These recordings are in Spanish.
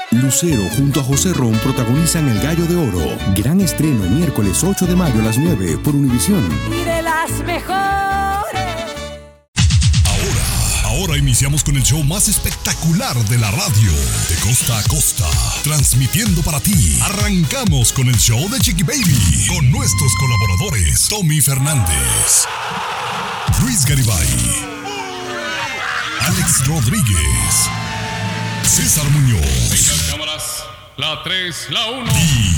Lucero junto a José Ron protagonizan El Gallo de Oro. Gran estreno miércoles 8 de mayo a las 9 por Univisión. Y de las mejores. Ahora iniciamos con el show más espectacular de la radio. De costa a costa, transmitiendo para ti. Arrancamos con el show de Chiqui Baby. Con nuestros colaboradores, Tommy Fernández, Luis Garibay, Alex Rodríguez, César Muñoz. Vengan cámaras, la 3, la 1.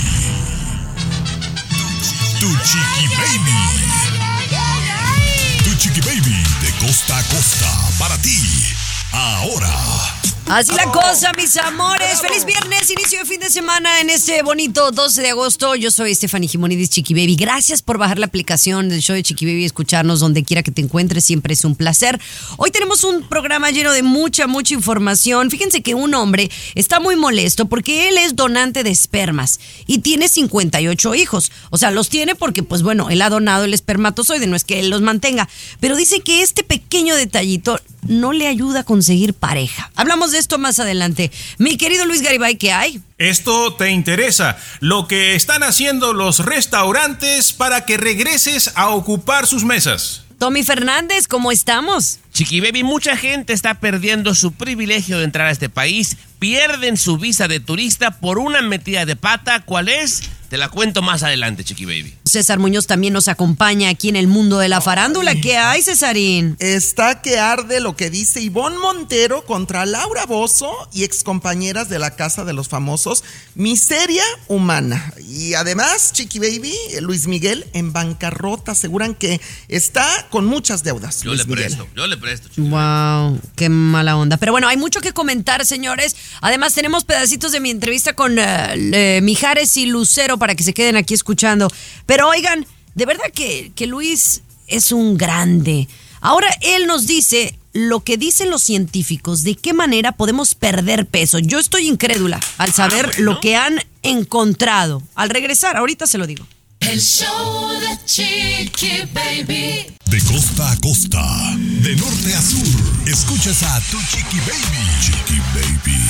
Tu Chiqui Baby. Tu Chiqui Baby de costa a costa para ti. Ahora. Así la cosa, mis amores. Feliz viernes, inicio de fin de semana en este bonito 12 de agosto. Yo soy Stephanie Jimonidis, Chiqui Baby. Gracias por bajar la aplicación del show de Chiqui Baby y escucharnos donde quiera que te encuentres. Siempre es un placer. Hoy tenemos un programa lleno de mucha información. Fíjense que un hombre está muy molesto porque él es donante de espermas y tiene 58 hijos. O sea, los tiene porque, pues bueno, él ha donado el espermatozoide, no es que él los mantenga. Pero dice que este pequeño detallito no le ayuda a conseguir pareja. Hablamos de esto más adelante. Mi querido Luis Garibay, ¿qué hay? Esto te interesa, lo que están haciendo los restaurantes para que regreses a ocupar sus mesas. Tommy Fernández, ¿cómo estamos? Chiqui Baby, mucha gente está perdiendo su privilegio de entrar a este país. Pierden su visa de turista por una metida de pata. ¿Cuál es? Te la cuento más adelante, Chiqui Baby. César Muñoz también nos acompaña aquí en el mundo de la farándula. ¿Qué hay, Cesarín? Está que arde lo que dice Ivonne Montero contra Laura Bozzo y excompañeras de la Casa de los Famosos. Miseria humana. Y además, Chiqui Baby, Luis Miguel en bancarrota. Aseguran que está con muchas deudas. Yo le presto, Chiqui Baby. Wow, qué mala onda. Pero bueno, hay mucho que comentar, señores. Además, tenemos pedacitos de mi entrevista con Mijares y Lucero para que se queden aquí escuchando. Pero oigan, de verdad que Luis es un grande. Ahora él nos dice lo que dicen los científicos, de qué manera podemos perder peso. Yo estoy incrédula al saber lo que han encontrado. Al regresar, ahorita se lo digo. El show de Chiqui Baby. De costa a costa, de norte a sur, escuchas a Tu Chiqui Baby. Chiqui Baby.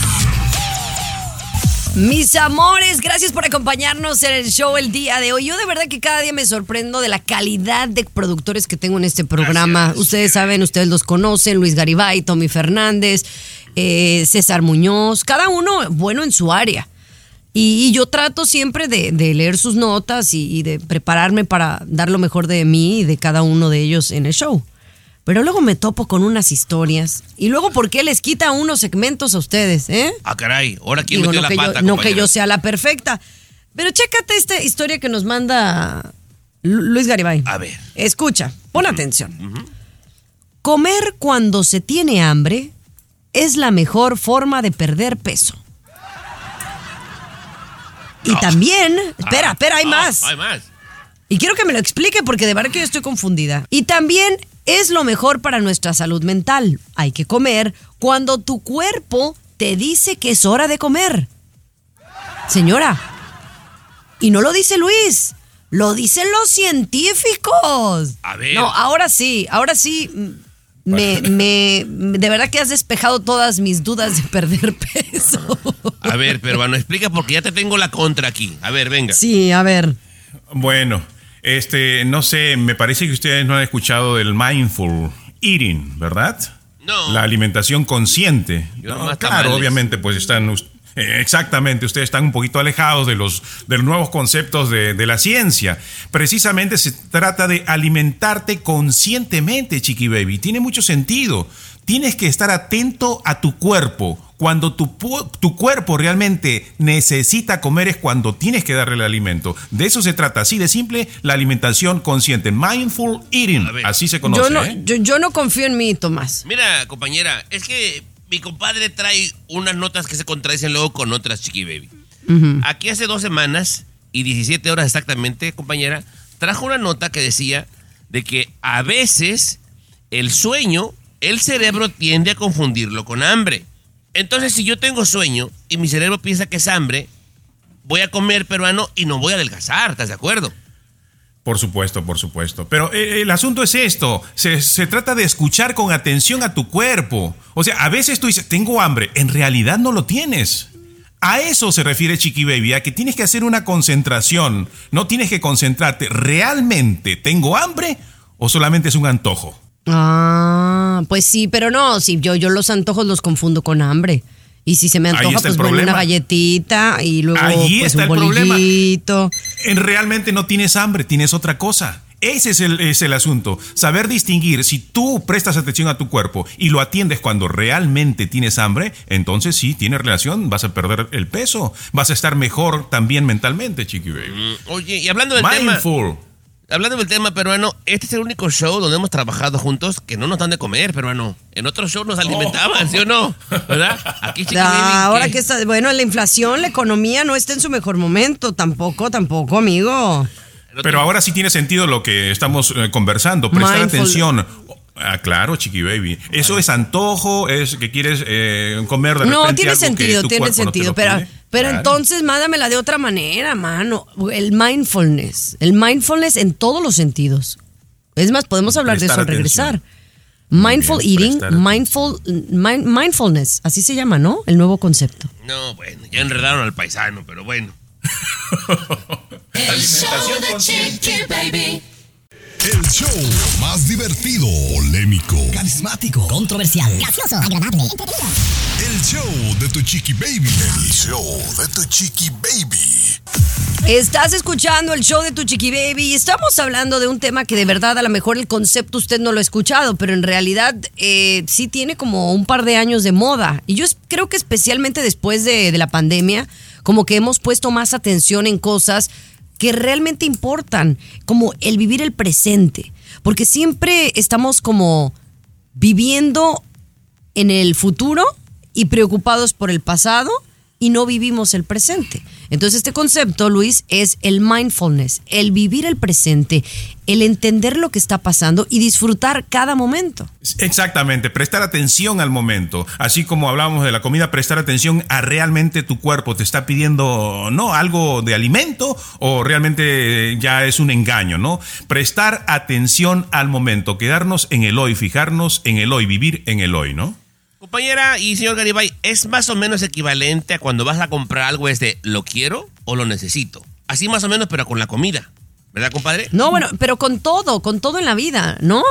Mis amores, gracias por acompañarnos en el show el día de hoy. Yo de verdad que cada día me sorprendo de la calidad de productores que tengo en este programa. Gracias. Ustedes saben, ustedes los conocen, Luis Garibay, Tommy Fernández, César Muñoz, cada uno bueno en su área. Y yo trato siempre de leer sus notas y de prepararme para dar lo mejor de mí y de cada uno de ellos en el show. Pero luego me topo con unas historias. Y luego, ¿por qué les quita unos segmentos a ustedes, Ah, caray. Ahora, ¿quién metió la pata, no compañera? que yo sea la perfecta. Pero chécate esta historia que nos manda Luis Garibay. A ver. Escucha, pon atención. Comer cuando se tiene hambre es la mejor forma de perder peso. Y también... Espera, hay más. Hay más. Y quiero que me lo explique porque de verdad que yo estoy confundida. Y también es lo mejor para nuestra salud mental. Hay que comer cuando tu cuerpo te dice que es hora de comer. Señora, y no lo dice Luis, lo dicen los científicos. A ver. No, ahora sí, de verdad que has despejado todas mis dudas de perder peso. A ver, peruano, explica porque ya te tengo la contra aquí. A ver, venga. Sí, a ver. Bueno, no sé, me parece que ustedes no han escuchado del mindful eating, ¿verdad? No. La alimentación consciente. Claro, tamales. Obviamente, pues están... exactamente, ustedes están un poquito alejados de los nuevos conceptos de la ciencia. Precisamente se trata de alimentarte conscientemente, Chiqui Baby. Tiene mucho sentido. Tienes que estar atento a tu cuerpo. Cuando tu cuerpo realmente necesita comer es cuando tienes que darle el alimento. De eso se trata, así de simple, la alimentación consciente. Mindful eating, así se conoce. Yo no confío en mí, Tomás. Mira, compañera, es que mi compadre trae unas notas que se contradicen luego con otras, Chiqui Baby. Uh-huh. Aquí hace 2 semanas y 17 horas exactamente, compañera, trajo una nota que decía de que a veces el sueño, el cerebro tiende a confundirlo con hambre. Entonces, si yo tengo sueño y mi cerebro piensa que es hambre, voy a comer peruano y no voy a adelgazar, ¿estás de acuerdo? Por supuesto. Pero el asunto es esto. Se trata de escuchar con atención a tu cuerpo. O sea, a veces tú dices, tengo hambre. En realidad no lo tienes. A eso se refiere Chiqui Baby, a que tienes que hacer una concentración. No tienes que concentrarte. ¿Realmente tengo hambre o solamente es un antojo? Ah, pues sí, pero no, sí, yo los antojos los confundo con hambre. Y si se me antoja, pues bueno, una galletita y luego Ahí pues, está un el bolillito. problema. Realmente no tienes hambre, tienes otra cosa. Ese es el asunto. Saber distinguir, si tú prestas atención a tu cuerpo y lo atiendes cuando realmente tienes hambre, entonces sí, tiene relación, vas a perder el peso, vas a estar mejor también mentalmente, Chiqui Baby. Oye, y hablando del tema peruano, este es el único show donde hemos trabajado juntos que no nos dan de comer, peruano. En otros shows nos alimentaban, ¿sí o no? ¿Verdad? Aquí Chiqui Baby, ahora que está, bueno, la inflación, la economía no está en su mejor momento, tampoco, amigo. Pero ahora sí tiene sentido lo que estamos conversando. Prestar atención. Claro, Chiqui Baby. Eso es antojo, es que quieres comer de repente. No, tiene algo sentido, que tu tiene cuerpo no te sentido. lo Pero pide. entonces mándamela de otra manera, mano. El mindfulness en todos los sentidos. Es más, podemos hablar de eso al regresar. Mindful eating, mindfulness, así se llama, ¿no? El nuevo concepto. No, bueno, ya enredaron al paisano, pero bueno. El show de Chiqui Baby. El show más divertido, polémico, carismático, controversial, gracioso, agradable, entretenido. El show de tu Chiqui Baby. El show de tu Chiqui Baby. Estás escuchando el show de tu Chiqui Baby y estamos hablando de un tema que de verdad a lo mejor el concepto usted no lo ha escuchado, pero en realidad sí tiene como un par de años de moda. Y yo creo que especialmente después de la pandemia, como que hemos puesto más atención en cosas que realmente importan, como el vivir el presente, porque siempre estamos como viviendo en el futuro y preocupados por el pasado y no vivimos el presente. Entonces este concepto, Luis, es el mindfulness, el vivir el presente, el entender lo que está pasando y disfrutar cada momento. Exactamente, prestar atención al momento. Así como hablábamos de la comida, prestar atención a realmente tu cuerpo te está pidiendo, ¿no?, algo de alimento o realmente ya es un engaño, ¿no? Prestar atención al momento, quedarnos en el hoy, fijarnos en el hoy, vivir en el hoy, ¿no? Compañera y señor Garibay, ¿es más o menos equivalente a cuando vas a comprar algo es de ¿lo quiero o lo necesito? Así más o menos, pero con la comida, ¿verdad, compadre? No, bueno, pero con todo en la vida, ¿no?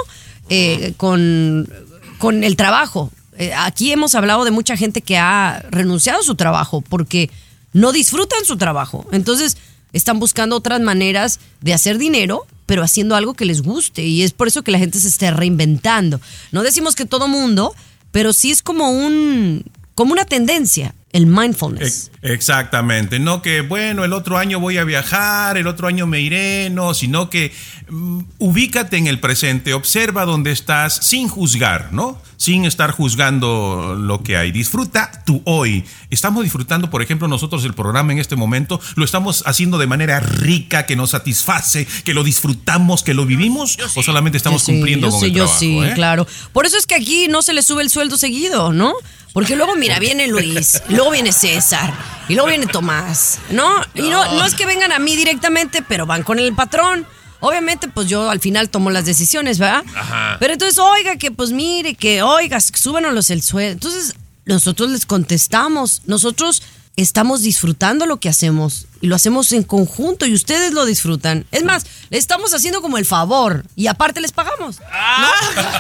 Con el trabajo. Aquí hemos hablado de mucha gente que ha renunciado a su trabajo porque no disfrutan su trabajo. Entonces están buscando otras maneras de hacer dinero, pero haciendo algo que les guste. Y es por eso que la gente se está reinventando. No decimos que todo mundo, pero sí es como una tendencia, el mindfulness. Exactamente, no que bueno, el otro año voy a viajar, el otro año me iré, no, sino que ubícate en el presente, observa dónde estás sin juzgar, ¿no? Sin estar juzgando lo que hay. Disfruta tu hoy. Estamos disfrutando, por ejemplo, nosotros el programa en este momento, lo estamos haciendo de manera rica, que nos satisface, que lo disfrutamos, que lo vivimos, o solamente estamos cumpliendo con el trabajo. Yo sí, claro. Por eso es que aquí no se le sube el sueldo seguido, ¿no? Porque luego, mira, viene Luis, luego viene César, y luego viene Tomás, ¿no? Y no es que vengan a mí directamente, pero van con el patrón. Obviamente, pues yo al final tomo las decisiones, ¿verdad? Ajá. Pero entonces, oiga, que pues mire, que oiga, súbanos el sueldo. Entonces, nosotros les contestamos, nosotros estamos disfrutando lo que hacemos y lo hacemos en conjunto y ustedes lo disfrutan. Es más, le estamos haciendo como el favor y aparte les pagamos. ¿No?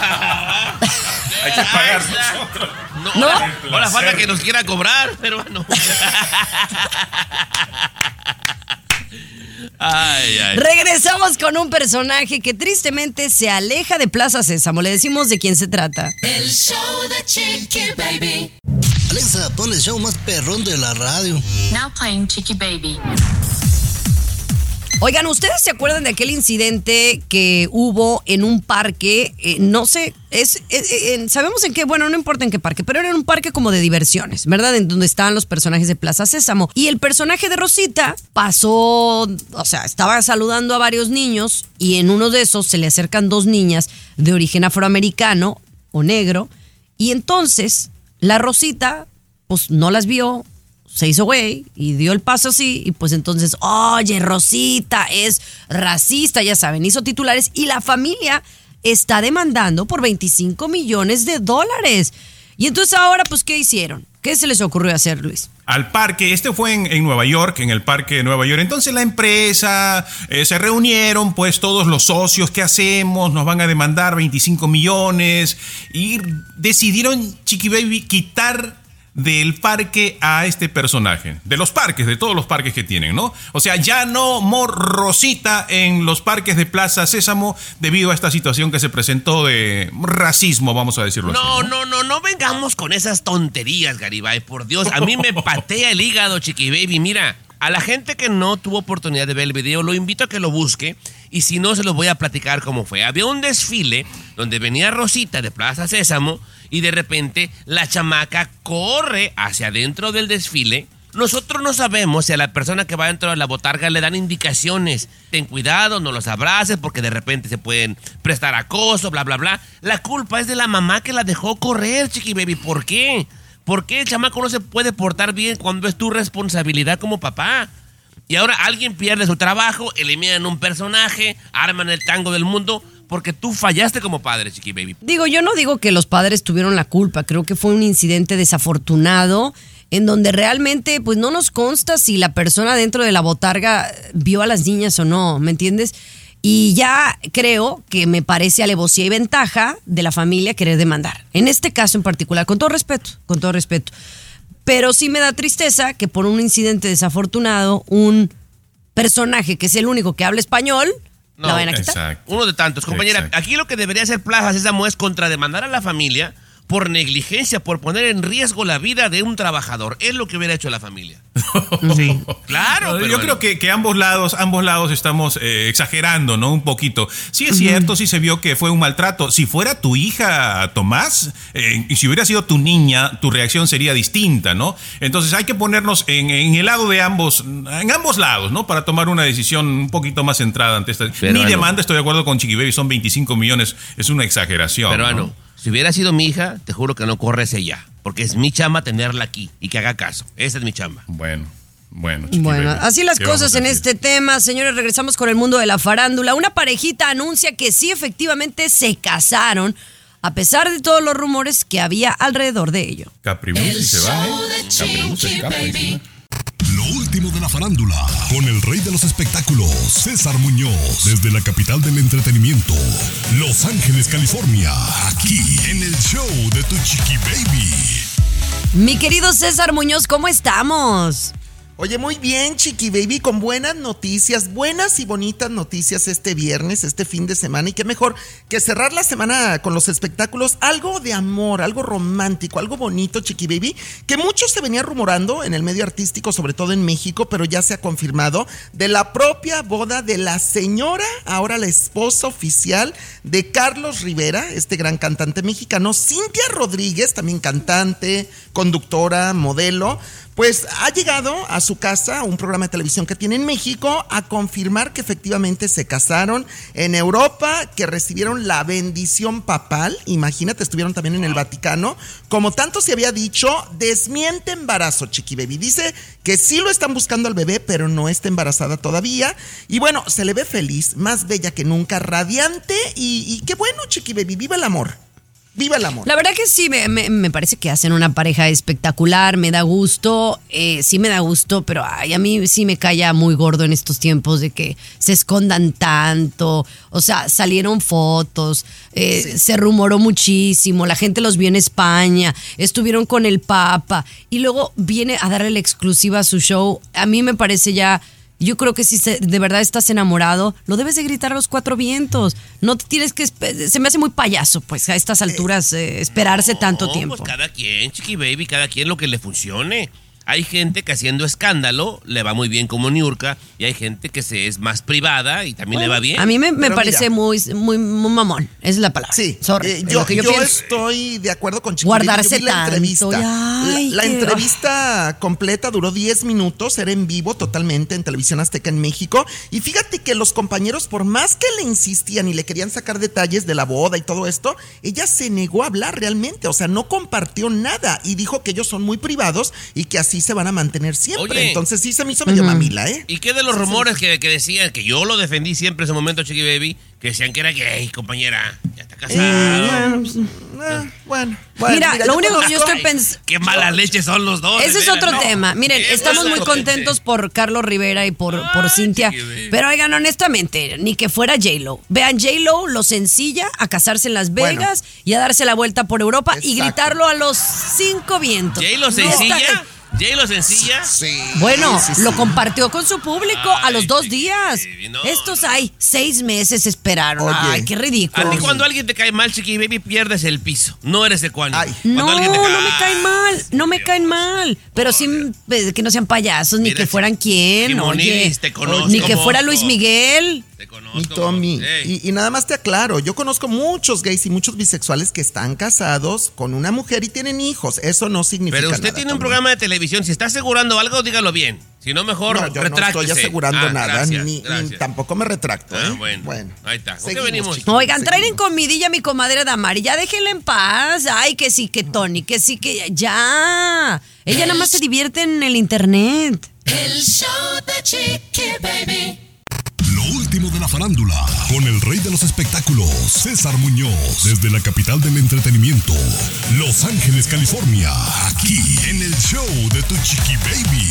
Hay que pagar. No. Ahora falta que nos quiera cobrar, pero bueno. Ay. Regresamos con un personaje que tristemente se aleja de Plaza Sésamo. Le decimos de quién se trata. El show de Chiqui Baby. Alexa, pon el show más perrón de la radio. Now playing Chiqui Baby. Oigan, ¿ustedes se acuerdan de aquel incidente que hubo en un parque? No sé, sabemos en qué, bueno, no importa en qué parque, pero era en un parque como de diversiones, ¿verdad? En donde estaban los personajes de Plaza Sésamo. Y el personaje de Rosita pasó, o sea, estaba saludando a varios niños y en uno de esos se le acercan dos niñas de origen afroamericano o negro. Y entonces la Rosita, pues no las vio, se hizo güey y dio el paso así y pues entonces, oye, Rosita es racista, ya saben, hizo titulares y la familia está demandando por $25 millones. Y entonces ahora, pues, ¿qué hicieron? ¿Qué se les ocurrió hacer, Luis? al parque. Este fue en Nueva York, en el parque de Nueva York. Entonces la empresa se reunieron, pues todos los socios, ¿qué hacemos? Nos van a demandar 25 millones y decidieron, Chiqui Baby, quitar del parque a este personaje, de los parques, de todos los parques que tienen, ¿no? O sea, ya no more Rosita en los parques de Plaza Sésamo debido a esta situación que se presentó de racismo, vamos a decirlo así. No vengamos con esas tonterías, Garibay, por Dios, a mí me patea el hígado, Chiqui Baby, mira, a la gente que no tuvo oportunidad de ver el video, lo invito a que lo busque, y si no, se los voy a platicar cómo fue. Había un desfile donde venía Rosita de Plaza Sésamo, y de repente la chamaca corre hacia adentro del desfile. Nosotros no sabemos si a la persona que va dentro de la botarga le dan indicaciones. Ten cuidado, no los abraces porque de repente se pueden prestar acoso, bla, bla, bla. La culpa es de la mamá que la dejó correr, Chiqui Baby. ¿Por qué? ¿Por qué el chamaco no se puede portar bien cuando es tu responsabilidad como papá? Y ahora alguien pierde su trabajo, eliminan un personaje, arman el tango del mundo porque tú fallaste como padre, Chiqui Baby. Yo no digo que los padres tuvieron la culpa, creo que fue un incidente desafortunado en donde realmente pues no nos consta si la persona dentro de la botarga vio a las niñas o no, ¿me entiendes? Y ya creo que me parece alevosía y ventaja de la familia querer demandar. En este caso en particular, con todo respeto. Pero sí me da tristeza que por un incidente desafortunado, un personaje que es el único que habla español, la van a quitar. Exacto. Uno de tantos. Compañera, Exacto. Aquí lo que debería hacer Plaza Sésamo es contrademandar a la familia por negligencia, por poner en riesgo la vida de un trabajador. Es lo que hubiera hecho la familia. Sí, claro. No, pero yo creo que ambos lados estamos exagerando, ¿no? Un poquito. Sí es cierto, sí se vio que fue un maltrato. Si fuera tu hija, Tomás, y si hubiera sido tu niña, tu reacción sería distinta, ¿no? Entonces hay que ponernos en el lado de ambos lados, ¿no? Para tomar una decisión un poquito más centrada ante esta. Mi demanda, estoy de acuerdo con Chiqui Baby, son 25 millones, es una exageración. Pero ¿no? Si hubiera sido mi hija, te juro que no corres ella. Porque es mi chamba tenerla aquí y que haga caso. Esa es mi chamba. Bueno, Chiqui Bueno, Baby, así las ¿qué cosas vamos a en decir? este tema. Señores, regresamos con el mundo de la farándula. Una parejita anuncia que sí, efectivamente, se casaron, a pesar de todos los rumores que había alrededor de ello. Caprimusi se va, Caprimusi se escapa, dice, ¿no? Lo último de la farándula, con el rey de los espectáculos, César Muñoz, desde la capital del entretenimiento, Los Ángeles, California, aquí en el show de tu Chiqui Baby. Mi querido César Muñoz, ¿cómo estamos? Oye, muy bien, Chiqui Baby, con buenas noticias, buenas y bonitas noticias este viernes, este fin de semana. Y qué mejor que cerrar la semana con los espectáculos, algo de amor, algo romántico, algo bonito, Chiqui Baby, que mucho se venía rumorando en el medio artístico, sobre todo en México, pero ya se ha confirmado, de la propia boda de la señora, ahora la esposa oficial de Carlos Rivera, este gran cantante mexicano, Cintia Rodríguez, también cantante, conductora, modelo. Pues ha llegado a su casa, un programa de televisión que tiene en México, a confirmar que efectivamente se casaron en Europa, que recibieron la bendición papal. Imagínate, estuvieron también en el Vaticano. Como tanto se había dicho, desmiente embarazo, Chiqui Baby. Dice que sí lo están buscando al bebé, pero no está embarazada todavía. Y bueno, se le ve feliz, más bella que nunca, radiante. Y qué bueno, Chiqui Baby, viva el amor. ¡Viva el amor! La verdad que sí, me parece que hacen una pareja espectacular, me da gusto, sí me da gusto, pero ay, a mí sí me cae muy gordo en estos tiempos de que se escondan tanto, o sea, salieron fotos, se rumoró muchísimo, la gente los vio en España, estuvieron con el Papa y luego viene a darle la exclusiva a su show. A mí me parece ya... Yo creo que si de verdad estás enamorado, lo debes de gritar a los cuatro vientos. No te tienes que... Se me hace muy payaso, pues, a estas alturas esperarse tanto tiempo. Pues cada quien, Chiqui Baby, cada quien lo que le funcione. Hay gente que haciendo escándalo le va muy bien como Niurka y hay gente que es más privada y también le va bien. A mí me parece muy mamón, esa es la palabra. Sí, Sorry, yo pienso. Estoy de acuerdo con Chiqui. Guardarse Baby. Yo vi la entrevista. Ay, la entrevista completa duró 10 minutos, era en vivo totalmente en Televisión Azteca en México. Y fíjate que los compañeros, por más que le insistían y le querían sacar detalles de la boda y todo esto, ella se negó a hablar realmente, o sea, no compartió nada y dijo que ellos son muy privados y que así se van a mantener siempre. Oye, entonces sí se me hizo medio mamila, ¿eh? ¿Y qué de los rumores que decían, que yo lo defendí siempre en ese momento, Chiqui Baby, que decían que era gay, compañera? Ya está casado. Bueno, Bueno, Mira, lo yo único que yo conozco- estoy pensando... Qué mala leche son los dos. Ese de es veras, otro ¿no? tema. Miren, Ese estamos es muy otro contentos por Carlos Rivera y por Cintia. Chiqui, Pero oigan, honestamente, ni que fuera J-Lo. Vean, J-Lo lo sencilla a casarse en Las Bueno. Vegas y a darse la vuelta por Europa y Exacto. gritarlo a los 5 vientos. J-Lo No sencilla. está- J-Lo sencilla. Sí. Bueno, sí, sí. lo compartió con su público a los 2 días. no, Estos hay 6 meses esperaron. Oye. Ay, qué ridículo. A ti cuando alguien te cae mal, Chiqui Baby, pierdes el piso. No eres ecuánime. Ay. Cuando No, alguien te no me caen mal, no me caen mal. Pero sí que no sean payasos, ni Mira, que fueran quién, Simonidis, oye. te conozco, Ni que fuera monstruo. Luis Miguel. Te conozco. Mi Tommy. Ey. Y nada más te aclaro, yo conozco muchos gays y muchos bisexuales que están casados con una mujer y tienen hijos. Eso no significa Pero nada. usted tiene un Tommy. programa de televisión. Si está asegurando algo, dígalo bien. Si no, mejor No, yo no retráctese. estoy asegurando nada, Gracias, ni gracias. tampoco me retracto. Ah, ¿eh? bueno. Ahí está. ¿Con qué Seguimos, venimos? chicos, Oigan, traen en seguimos. comidilla a mi comadre Damari. Ya déjenla en paz. Ay, que sí, que Tony, que sí, que ya. Ella nada más se divierte en el internet. El show de Chiqui Baby. Lo último de la farándula, con el rey de los espectáculos, César Muñoz, desde la capital del entretenimiento, Los Ángeles, California, aquí en el show de Tu Chiqui Baby.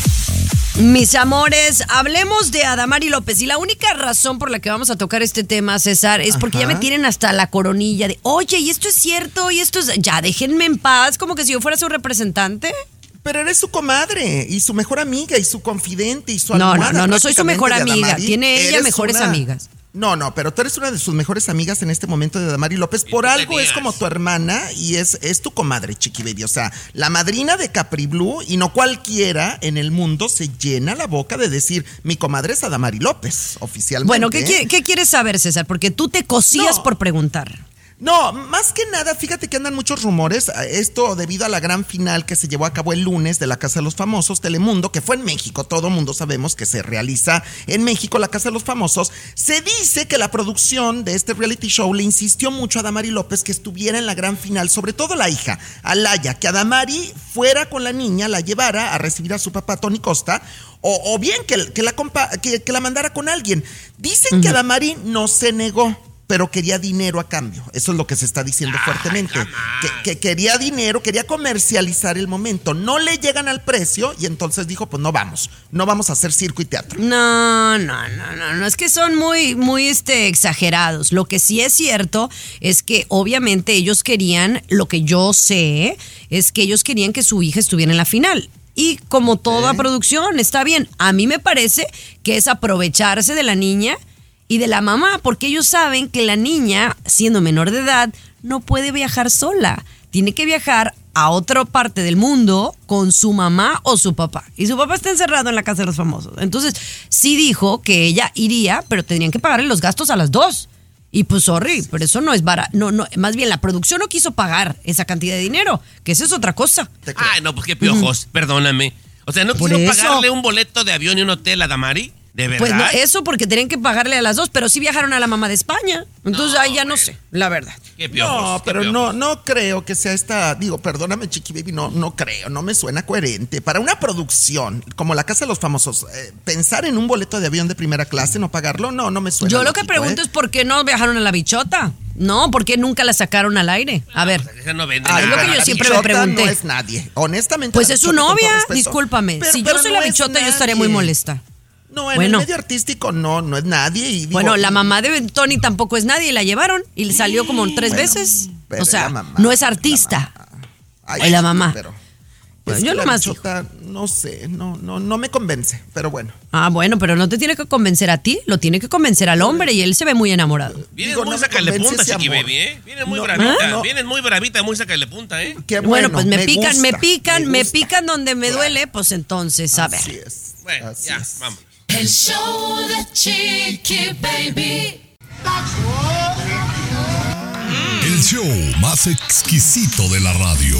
Mis amores, hablemos de Adamari López. Y la única razón por la que vamos a tocar este tema, César, es porque ya me tienen hasta la coronilla de, oye, y esto es cierto, y esto es... Ya, déjenme en paz, como que si yo fuera su representante. Pero eres su comadre y su mejor amiga y su confidente y su No, almohada. no soy su mejor prácticamente de amiga. Adamari. Tiene ella Eres mejores amigas. No, pero tú eres una de sus mejores amigas en este momento de Adamari López. Por tú algo tenías. es como tu hermana y es tu comadre, Chiqui Baby. O sea, la madrina de Capri Blue y no cualquiera en el mundo se llena la boca de decir, mi comadre es Adamari López, oficialmente. Bueno, ¿qué quieres saber, César? Porque tú te cosías No. por preguntar. No, más que nada, fíjate que andan muchos rumores, esto debido a la gran final que se llevó a cabo el lunes de la Casa de los Famosos, Telemundo, que fue en México, todo mundo sabemos que se realiza en México la Casa de los Famosos. Se dice que la producción de este reality show le insistió mucho a Adamari López que estuviera en la gran final, sobre todo la hija, Alaya, que Adamari fuera con la niña, la llevara a recibir a su papá Tony Costa, o bien que la mandara con alguien. Dicen que Adamari no se negó, pero quería dinero a cambio. Eso es lo que se está diciendo fuertemente. Que quería dinero, quería comercializar el momento. No le llegan al precio y entonces dijo, pues no vamos a hacer circo y teatro. No, es que son muy exagerados. Lo que sí es cierto es que obviamente ellos querían, lo que yo sé, es que ellos querían que su hija estuviera en la final. Y como toda producción, está bien. A mí me parece que es aprovecharse de la niña y de la mamá, porque ellos saben que la niña, siendo menor de edad, no puede viajar sola. Tiene que viajar a otra parte del mundo con su mamá o su papá. Y su papá está encerrado en la Casa de los Famosos. Entonces, sí dijo que ella iría, pero tenían que pagarle los gastos a las dos. Y pues, sorry, pero eso no es barato. No, más bien, la producción no quiso pagar esa cantidad de dinero, que eso es otra cosa. Ay, no, pues qué piojos, perdóname. O sea, ¿no Por quiso eso. pagarle un boleto de avión y un hotel a Damari? ¿De verdad? Pues no, eso porque tenían que pagarle a las dos, pero sí viajaron a la mamá de España. Entonces ahí ya no sé, la verdad. Qué piojos, No, qué pero piojos. no creo que sea perdóname, Chiqui Baby, no creo, no me suena coherente. Para una producción como la Casa de los Famosos, pensar en un boleto de avión de primera clase, no pagarlo, no me suena. Yo lo que lógico, pregunto es por qué no viajaron a la bichota. No, ¿por qué nunca la sacaron al aire? A ver. Esa no vende Ay, es lo nada. que yo la siempre me bichota pregunté. No es nadie, honestamente. Pues la es su bichota, con todo novia, respeto. discúlpame. Si yo pero soy no la es bichota, yo estaría muy nadie. molesta. No, en Bueno. el medio artístico no es nadie. Y digo, Bueno, la mamá de Tony tampoco es nadie y la llevaron y le salió como 3 Bueno, veces. pero O sea, la mamá, no es artista. Ay, y la mamá. Pero Bueno, es yo que la nomás bichota, no sé, no me convence, pero bueno. Ah, bueno, pero no te tiene que convencer a ti, lo tiene que convencer al hombre y él se ve muy enamorado. Vienes Digo, muy no me sácale convence punta, ese Chiqui amor. Baby, ¿eh? Vienes muy No, bravita, no. vienes muy bravita, muy sácale punta, ¿eh? Qué Bueno, pues me gusta, pican donde me duele, pues entonces, a ver. Así es. Bueno, así ya, es. vamos. El show de Chiqui Baby. El show más exquisito de la radio.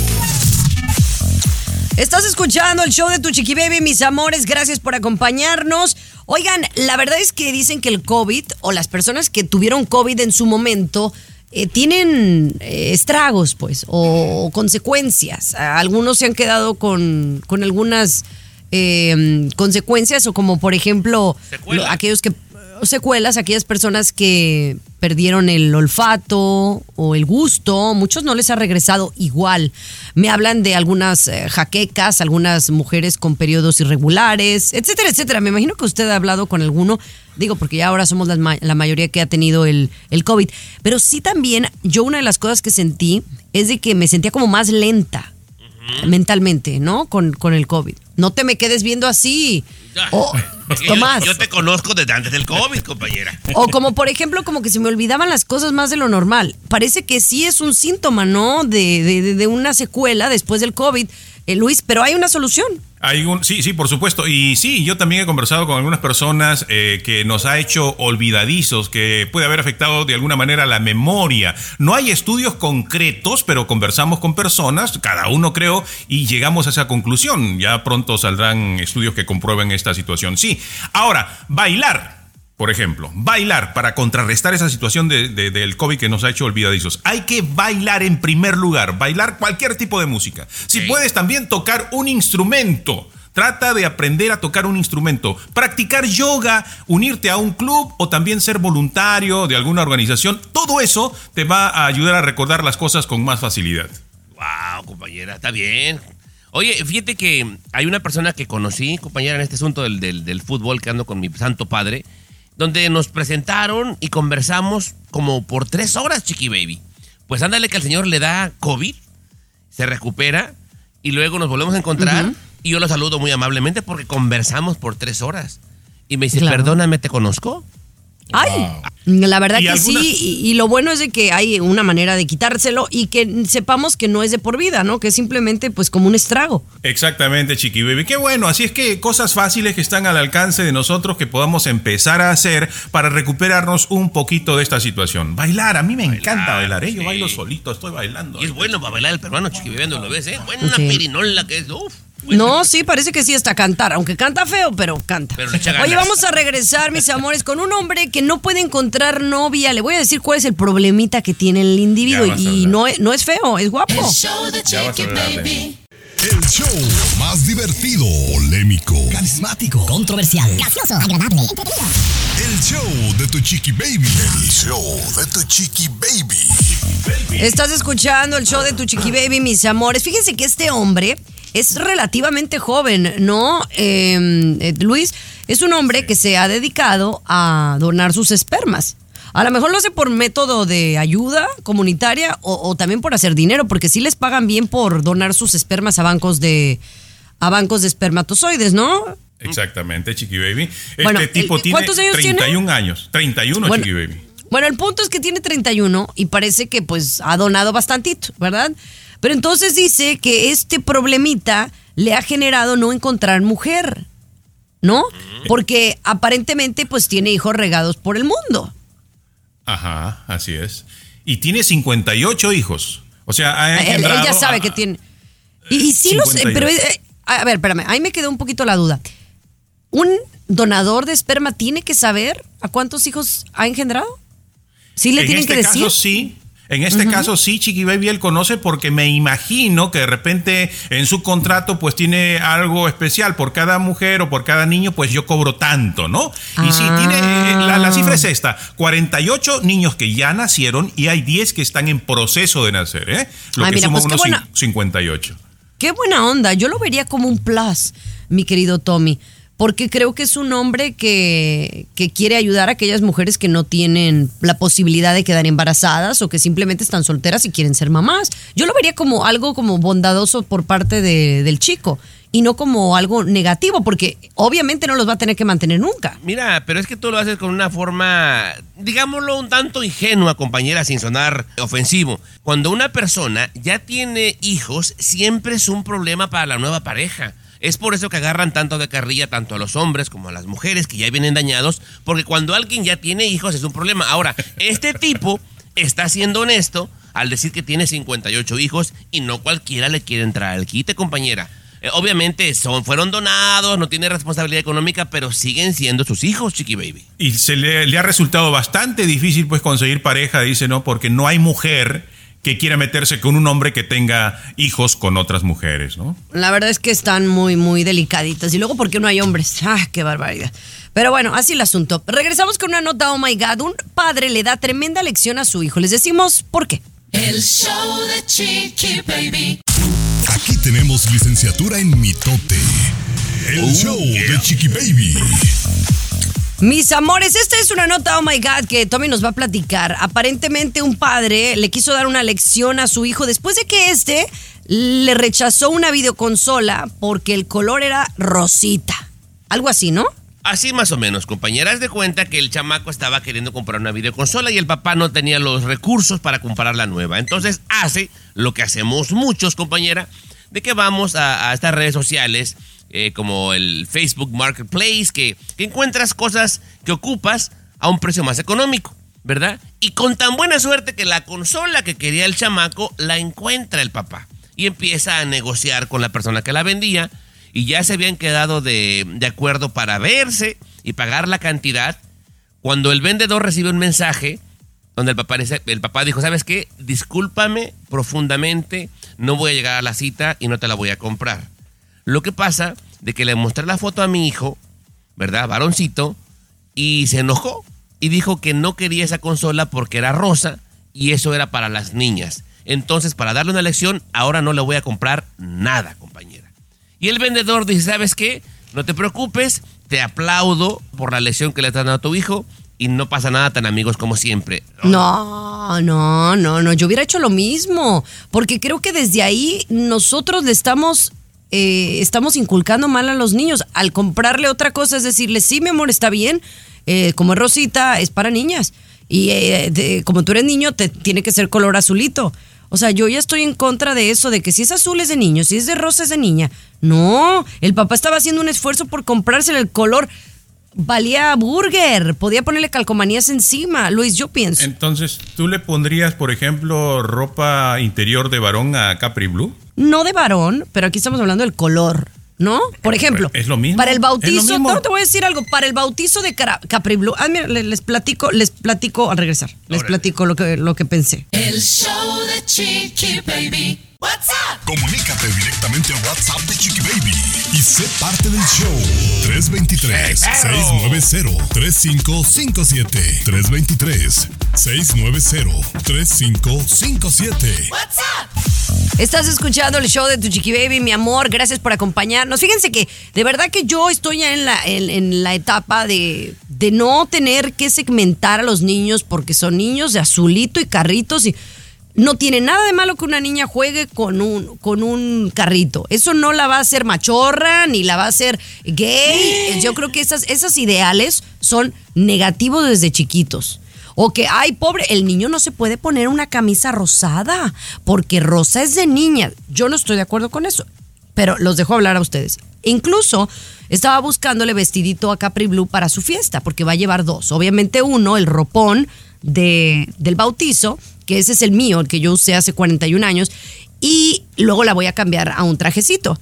Estás escuchando el show de Tu Chiqui Baby, mis amores, gracias por acompañarnos. Oigan, la verdad es que dicen que el COVID o las personas que tuvieron COVID en su momento tienen estragos, pues, o consecuencias. Algunos se han quedado con algunas consecuencias o como por ejemplo Secuelas. aquellas personas que perdieron el olfato o el gusto, muchos no les ha regresado igual. Me hablan de algunas jaquecas, algunas mujeres con periodos irregulares, etcétera, etcétera. Me imagino que usted ha hablado con alguno, digo, porque ya ahora somos la mayoría que ha tenido el COVID. Pero sí también, yo una de las cosas que sentí es de que me sentía como más lenta mentalmente, ¿no? Con el COVID. No te me quedes viendo así. Tomás. Yo te conozco desde antes del COVID, compañera. O como, por ejemplo, como que se me olvidaban las cosas más de lo normal. Parece que sí es un síntoma, ¿no? De una secuela después del COVID, Luis, pero hay una solución. Sí, por supuesto. Y sí, yo también he conversado con algunas personas que nos ha hecho olvidadizos, que puede haber afectado de alguna manera la memoria. No hay estudios concretos, pero conversamos con personas, cada uno creo, y llegamos a esa conclusión. Ya pronto saldrán estudios que comprueben esta situación. Sí. Ahora, bailar. Por ejemplo, bailar para contrarrestar esa situación del COVID que nos ha hecho olvidadizos. Hay que bailar en primer lugar, bailar cualquier tipo de música. Si puedes también tocar un instrumento, trata de aprender a tocar un instrumento. Practicar yoga, unirte a un club o también ser voluntario de alguna organización. Todo eso te va a ayudar a recordar las cosas con más facilidad. Wow, compañera, está bien. Oye, fíjate que hay una persona que conocí, compañera, en este asunto del fútbol, que ando con mi santo padre, donde nos presentaron y conversamos como por 3 horas, Chiqui Baby. Pues ándale que al señor le da COVID, se recupera y luego nos volvemos a encontrar y yo lo saludo muy amablemente porque conversamos por 3 horas. Y me dice, perdóname, ¿te conozco? Ay, la verdad que sí, y lo bueno es de que hay una manera de quitárselo y que sepamos que no es de por vida, ¿no? Que es simplemente pues como un estrago. Exactamente, Chiqui Baby. Qué bueno, así es que cosas fáciles que están al alcance de nosotros que podamos empezar a hacer para recuperarnos un poquito de esta situación. Bailar, a mí me encanta bailar, ¿eh? Yo bailo solito, estoy bailando. Y es bueno para bailar el peruano, Chiqui Baby, ¿lo ves, eh? Buena pirinola que es, uff. No, sí, parece que sí, hasta cantar, aunque canta feo, pero canta. Oye, vamos a regresar, mis amores, con un hombre que no puede encontrar novia. Le voy a decir cuál es el problemita que tiene el individuo y no es feo, es guapo. El show de Chiqui Baby. El show más divertido, polémico, carismático, controversial, gracioso, agradable, entretenido. El show de tu Chiqui Baby. El show de tu Chiqui Baby. Estás escuchando el show de tu Chiqui Baby, mis amores. Fíjense que este hombre es relativamente joven, ¿no? Luis es un hombre que se ha dedicado a donar sus espermas. A lo mejor lo hace por método de ayuda comunitaria o también por hacer dinero, porque sí les pagan bien por donar sus espermas a bancos de espermatozoides, ¿no? Exactamente, Chiqui Baby. Bueno, tipo tiene 31 años. 31, bueno, Chiqui Baby. Bueno, el punto es que tiene 31 y parece que pues ha donado bastantito, ¿verdad? Pero entonces dice que este problemita le ha generado no encontrar mujer, ¿no? Porque aparentemente pues tiene hijos regados por el mundo. Ajá, así es. Y tiene 58 hijos. O sea, ha engendrado... Él ya sabe que tiene... Y sí lo sé, pero... a ver, espérame, ahí me quedó un poquito la duda. ¿Un donador de esperma tiene que saber a cuántos hijos ha engendrado? ¿Sí le tienen que decir? En este caso sí. En este caso sí, Chiqui Baby, él conoce porque me imagino que de repente en su contrato pues tiene algo especial. Por cada mujer o por cada niño pues yo cobro tanto, ¿no? Y sí, tiene la cifra es esta, 48 niños que ya nacieron y hay 10 que están en proceso de nacer, ¿eh? Lo que suma unos 58. Qué buena onda, yo lo vería como un plus, mi querido Tommy. Porque creo que es un hombre que quiere ayudar a aquellas mujeres que no tienen la posibilidad de quedar embarazadas o que simplemente están solteras y quieren ser mamás. Yo lo vería como algo como bondadoso por parte del chico y no como algo negativo, porque obviamente no los va a tener que mantener nunca. Mira, pero es que tú lo haces con una forma, digámoslo, un tanto ingenua, compañera, sin sonar ofensivo. Cuando una persona ya tiene hijos, siempre es un problema para la nueva pareja. Es por eso que agarran tanto de carrilla tanto a los hombres como a las mujeres que ya vienen dañados, porque cuando alguien ya tiene hijos es un problema. Ahora, este tipo está siendo honesto al decir que tiene 58 hijos y no cualquiera le quiere entrar al quite, compañera. Obviamente fueron donados, no tiene responsabilidad económica, pero siguen siendo sus hijos, Chiqui Baby. Y le ha resultado bastante difícil pues conseguir pareja, dice, ¿no? Porque no hay mujer que quiera meterse con un hombre que tenga hijos con otras mujeres, ¿no? La verdad es que están muy, muy delicaditas. Y luego, ¿por qué no hay hombres? ¡Ah, qué barbaridad! Pero bueno, así el asunto. Regresamos con una nota, oh my God. Un padre le da tremenda lección a su hijo. Les decimos por qué. El show de Chiqui Baby. Aquí tenemos licenciatura en mitote. El show de Chiqui Baby. Mis amores, esta es una nota, oh my God, que Tommy nos va a platicar. Aparentemente un padre le quiso dar una lección a su hijo después de que le rechazó una videoconsola porque el color era rosita. Algo así, ¿no? Así más o menos, compañera. Haz de cuenta que el chamaco estaba queriendo comprar una videoconsola y el papá no tenía los recursos para comprar la nueva. Entonces hace lo que hacemos muchos, compañera, de que vamos a estas redes sociales como el Facebook Marketplace, que encuentras cosas que ocupas a un precio más económico, ¿verdad? Y con tan buena suerte que la consola que quería el chamaco la encuentra el papá y empieza a negociar con la persona que la vendía. Y ya se habían quedado de acuerdo para verse y pagar la cantidad, cuando el vendedor recibe un mensaje donde el papá dijo, ¿sabes qué? Discúlpame profundamente, no voy a llegar a la cita y no te la voy a comprar. Lo que pasa de que le mostré la foto a mi hijo, ¿verdad? Varoncito, y se enojó y dijo que no quería esa consola porque era rosa y eso era para las niñas. Entonces, para darle una lección, ahora no le voy a comprar nada, compañera. Y el vendedor dice, ¿sabes qué? No te preocupes, te aplaudo por la lección que le estás dando a tu hijo y no pasa nada, tan amigos como siempre. No, yo hubiera hecho lo mismo, porque creo que desde ahí nosotros le estamos inculcando mal a los niños. Al comprarle otra cosa, es decirle, sí, mi amor, está bien, como es rosita, es para niñas. Y como tú eres niño, te tiene que ser color azulito. O sea, yo ya estoy en contra de eso, de que si es azul es de niño, si es de rosa es de niña. No, el papá estaba haciendo un esfuerzo por comprársele el color. Valía burger, podía ponerle calcomanías encima. Luis, yo pienso. Entonces, ¿tú le pondrías, por ejemplo, ropa interior de varón a Capri Blue? No de varón, pero aquí estamos hablando del color, ¿no? Por ejemplo, es lo mismo. Para el bautizo, no, te voy a decir algo, para el bautizo de Capri Blue. Mira, les platico al regresar. Les platico lo que pensé. El show de Chiqui Baby. WhatsApp. Comunícate directamente a WhatsApp de Chiqui Baby y sé parte del show. 323-690-3557. 323-690-3557. WhatsApp. Estás escuchando el show de tu Chiqui Baby, mi amor. Gracias por acompañarnos. Fíjense que de verdad que yo estoy ya en la etapa de no tener que segmentar a los niños porque son niños de azulito y carritos y no tiene nada de malo que una niña juegue con un carrito. Eso no la va a hacer machorra ni la va a hacer gay. Yo creo que esas ideales son negativos desde chiquitos. O que, ay, pobre, el niño no se puede poner una camisa rosada porque rosa es de niña. Yo no estoy de acuerdo con eso, pero los dejo hablar a ustedes. Incluso estaba buscándole vestidito a Capri Blue para su fiesta porque va a llevar dos. Obviamente uno, el ropón del bautizo, que ese es el mío, el que yo usé hace 41 años, y luego la voy a cambiar a un trajecito.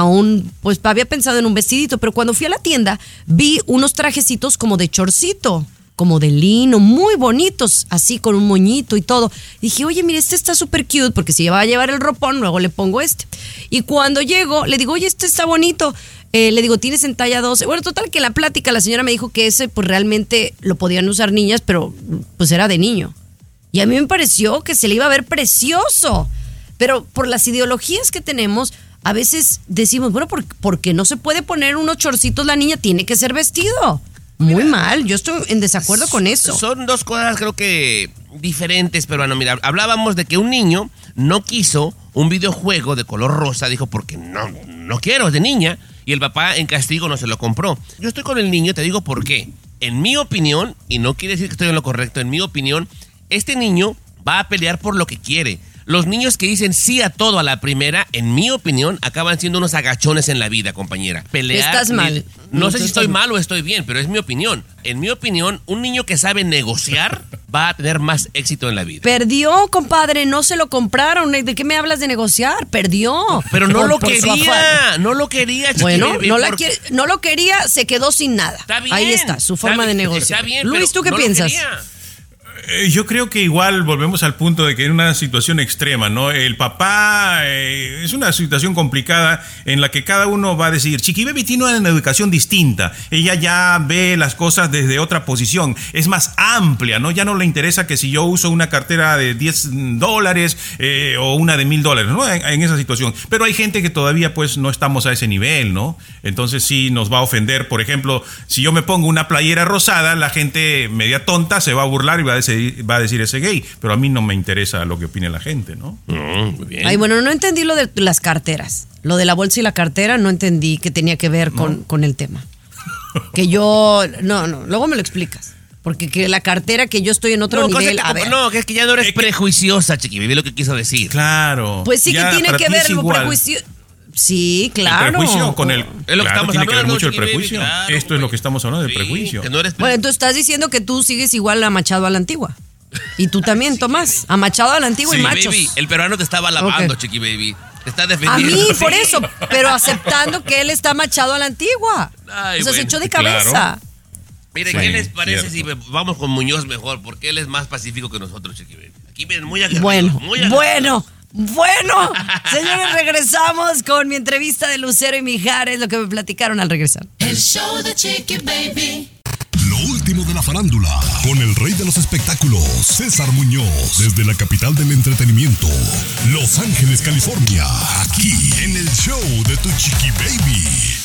Pues había pensado en un vestidito, pero cuando fui a la tienda vi unos trajecitos como de chorcito, como de lino, muy bonitos, así con un moñito y todo. Dije, oye, mire, este está súper cute, porque si va a llevar el ropón, luego le pongo este. Y cuando llego, le digo, oye, este está bonito. Le digo, ¿tienes en talla 12? Bueno, total que en la plática la señora me dijo que ese pues realmente lo podían usar niñas, pero pues era de niño. Y a mí me pareció que se le iba a ver precioso. Pero por las ideologías que tenemos, a veces decimos, bueno, ¿por qué no se puede poner unos chorcitos la niña? Tiene que ser vestido. Muy mal, yo estoy en desacuerdo con eso. Son dos cosas creo que diferentes, pero bueno, mira, hablábamos de que un niño no quiso un videojuego de color rosa, dijo porque no quiero, es de niña, y el papá en castigo no se lo compró. Yo estoy con el niño, te digo por qué. En mi opinión, y no quiere decir que estoy en lo correcto, en mi opinión, este niño va a pelear por lo que quiere. Los niños que dicen sí a todo a la primera, en mi opinión, acaban siendo unos agachones en la vida, compañera. Pelear. Estás mal. No sé si estoy mal o estoy bien, pero es mi opinión. En mi opinión, un niño que sabe negociar va a tener más éxito en la vida. Perdió, compadre, no se lo compraron. ¿De qué me hablas de negociar? Perdió. Pero no lo quería, no lo quería. Bueno, no lo quería, se quedó sin nada. Está bien. Ahí está, su forma de negociar. Está bien, Luis, ¿tú qué piensas? Yo creo que igual volvemos al punto de que es una situación extrema, ¿no? El papá es una situación complicada en la que cada uno va a decir, Chiqui Baby tiene una educación distinta, ella ya ve las cosas desde otra posición, es más amplia, ¿no? Ya no le interesa que si yo uso una cartera de $10 o una de $1,000, ¿no? En esa situación. Pero hay gente que todavía pues no estamos a ese nivel, ¿no? Entonces sí nos va a ofender. Por ejemplo, si yo me pongo una playera rosada, la gente media tonta se va a burlar y va a decir ese gay, pero a mí no me interesa lo que opine la gente, ¿no? Muy bien. Ay, bueno, no entendí lo de las carteras. Lo de la bolsa y la cartera no entendí que tenía que ver con el tema. Que yo... No, luego me lo explicas. Porque que la cartera, que yo estoy en otro nivel... No, que es que ya no eres prejuiciosa, Chiqui Baby, lo que quiso decir. Claro. Pues sí que tiene que ver lo prejuicio... Sí, claro. El prejuicio con el... Es lo que estamos tiene que ver hablando, mucho el Chiqui Baby, prejuicio. claro, Esto es lo que estamos hablando, del prejuicio. Que no eres Bueno, tú estás diciendo que tú sigues igual a Machado a la antigua. Y tú también, Tomás. A Machado a la antigua y machos. Baby, el peruano te estaba alabando, Ok. Chiqui Baby. Te está A defendiendo. mí, por eso. Pero aceptando que él está Machado a la antigua. Ay, O sea, se bueno. echó de cabeza. Claro. Mire, Sí, ¿qué les parece cierto. si vamos con Muñoz mejor? Porque él es más pacífico que nosotros, Chiqui Baby. Aquí vienen muy aguerridos. Bueno. Señores, regresamos con mi entrevista de Lucero y Mijares, lo que me platicaron al regresar. El show de Chiqui Baby. Lo último de la farándula, con el rey de los espectáculos, César Muñoz, desde la capital del entretenimiento, Los Ángeles, California, aquí en el show de tu Chiqui Baby.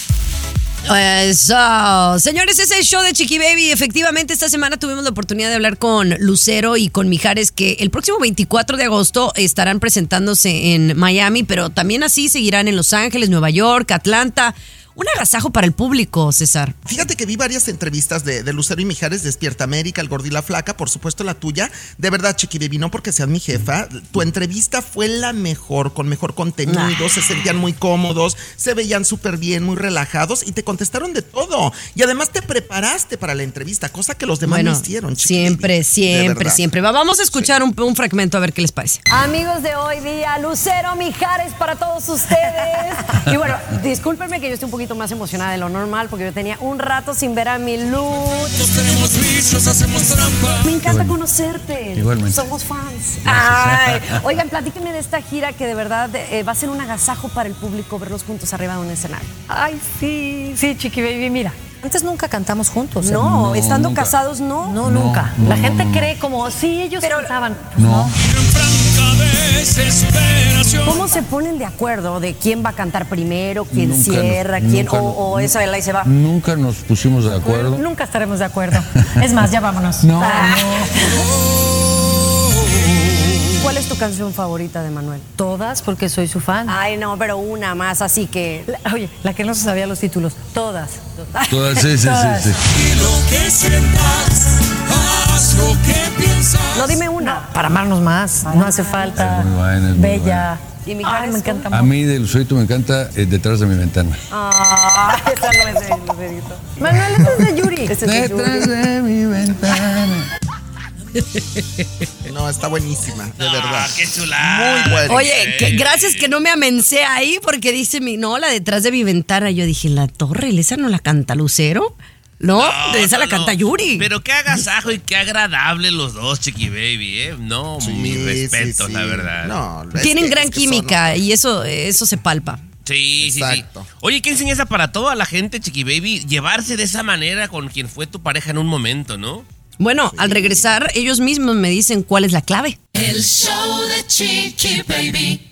Eso. Señores, ese es el show de Chiqui Baby. Efectivamente, esta semana tuvimos la oportunidad de hablar con Lucero y con Mijares, que el próximo 24 de agosto estarán presentándose en Miami, pero también así seguirán en Los Ángeles, Nueva York, Atlanta. Un agasajo para el público, César. Fíjate que vi varias entrevistas de Lucero y Mijares, Despierta América, El Gordo y la Flaca, por supuesto la tuya. De verdad, Chiqui Baby, no porque seas mi jefa, tu entrevista fue la mejor, con mejor contenido, se sentían muy cómodos, se veían súper bien, muy relajados y te contestaron de todo. Y además te preparaste para la entrevista, cosa que los demás no hicieron, Chiqui Baby. Siempre. Vamos a escuchar un fragmento a ver qué les parece. Amigos de hoy día, Lucero, Mijares para todos ustedes. Y bueno, discúlpenme que yo estoy un poquito más emocionada de lo normal porque yo tenía un rato sin ver a mi Luz. Nos tenemos vicios, hacemos trampa. Me encanta conocerte. Igualmente. Somos fans. Ay, oigan, platíquenme de esta gira que de verdad va a ser un agasajo para el público verlos juntos arriba de un escenario. Ay, sí, Chiqui Baby, mira. Antes nunca cantamos juntos. No, estando casados no. No, nunca. La gente cree como, sí, ellos cantaban. Pues No. ¿Cómo se ponen de acuerdo de quién va a cantar primero, quién Nunca cierra, nos- quién nunca o esa vela y se va? Nunca nos pusimos de acuerdo. Nunca estaremos de acuerdo. Es más, ya vámonos. No, ¿Cuál es tu canción favorita de Manuel? Todas, porque soy su fan. Ay, no, pero una más, así que... Oye, la que no se sabía los títulos. Todas. todas, sí. Todas. Y lo que sientas, haz lo que piensas. No, dime una. Para amarnos más, no hace falta. Es muy buena, es muy Bella. ¿Y mi Ay, me encanta A mucho. mí de Lucerito me encanta Detrás de mi ventana. Ah, esa no es de Lucerito. Manuel, ese es de Yuri. Ese es de Detrás Yuri. de mi ventana. No, está buenísima, de verdad. ¡Qué chulada! Muy buena. Oye, gracias que no me amencé ahí porque dice la detrás de mi ventana. Yo dije, la torre, ¿esa no la canta Lucero? No, esa la canta Yuri. Pero qué agasajo y qué agradable los dos, Chiqui Baby, ¿eh? No, mis respetos, sí. la verdad. No, Tienen gran es que química son- y eso se palpa. Sí. Exacto. Oye, ¿qué enseñanza para toda la gente, Chiqui Baby? Llevarse de esa manera con quien fue tu pareja en un momento, ¿no? Bueno, al regresar, ellos mismos me dicen cuál es la clave. El show de Chiqui Baby.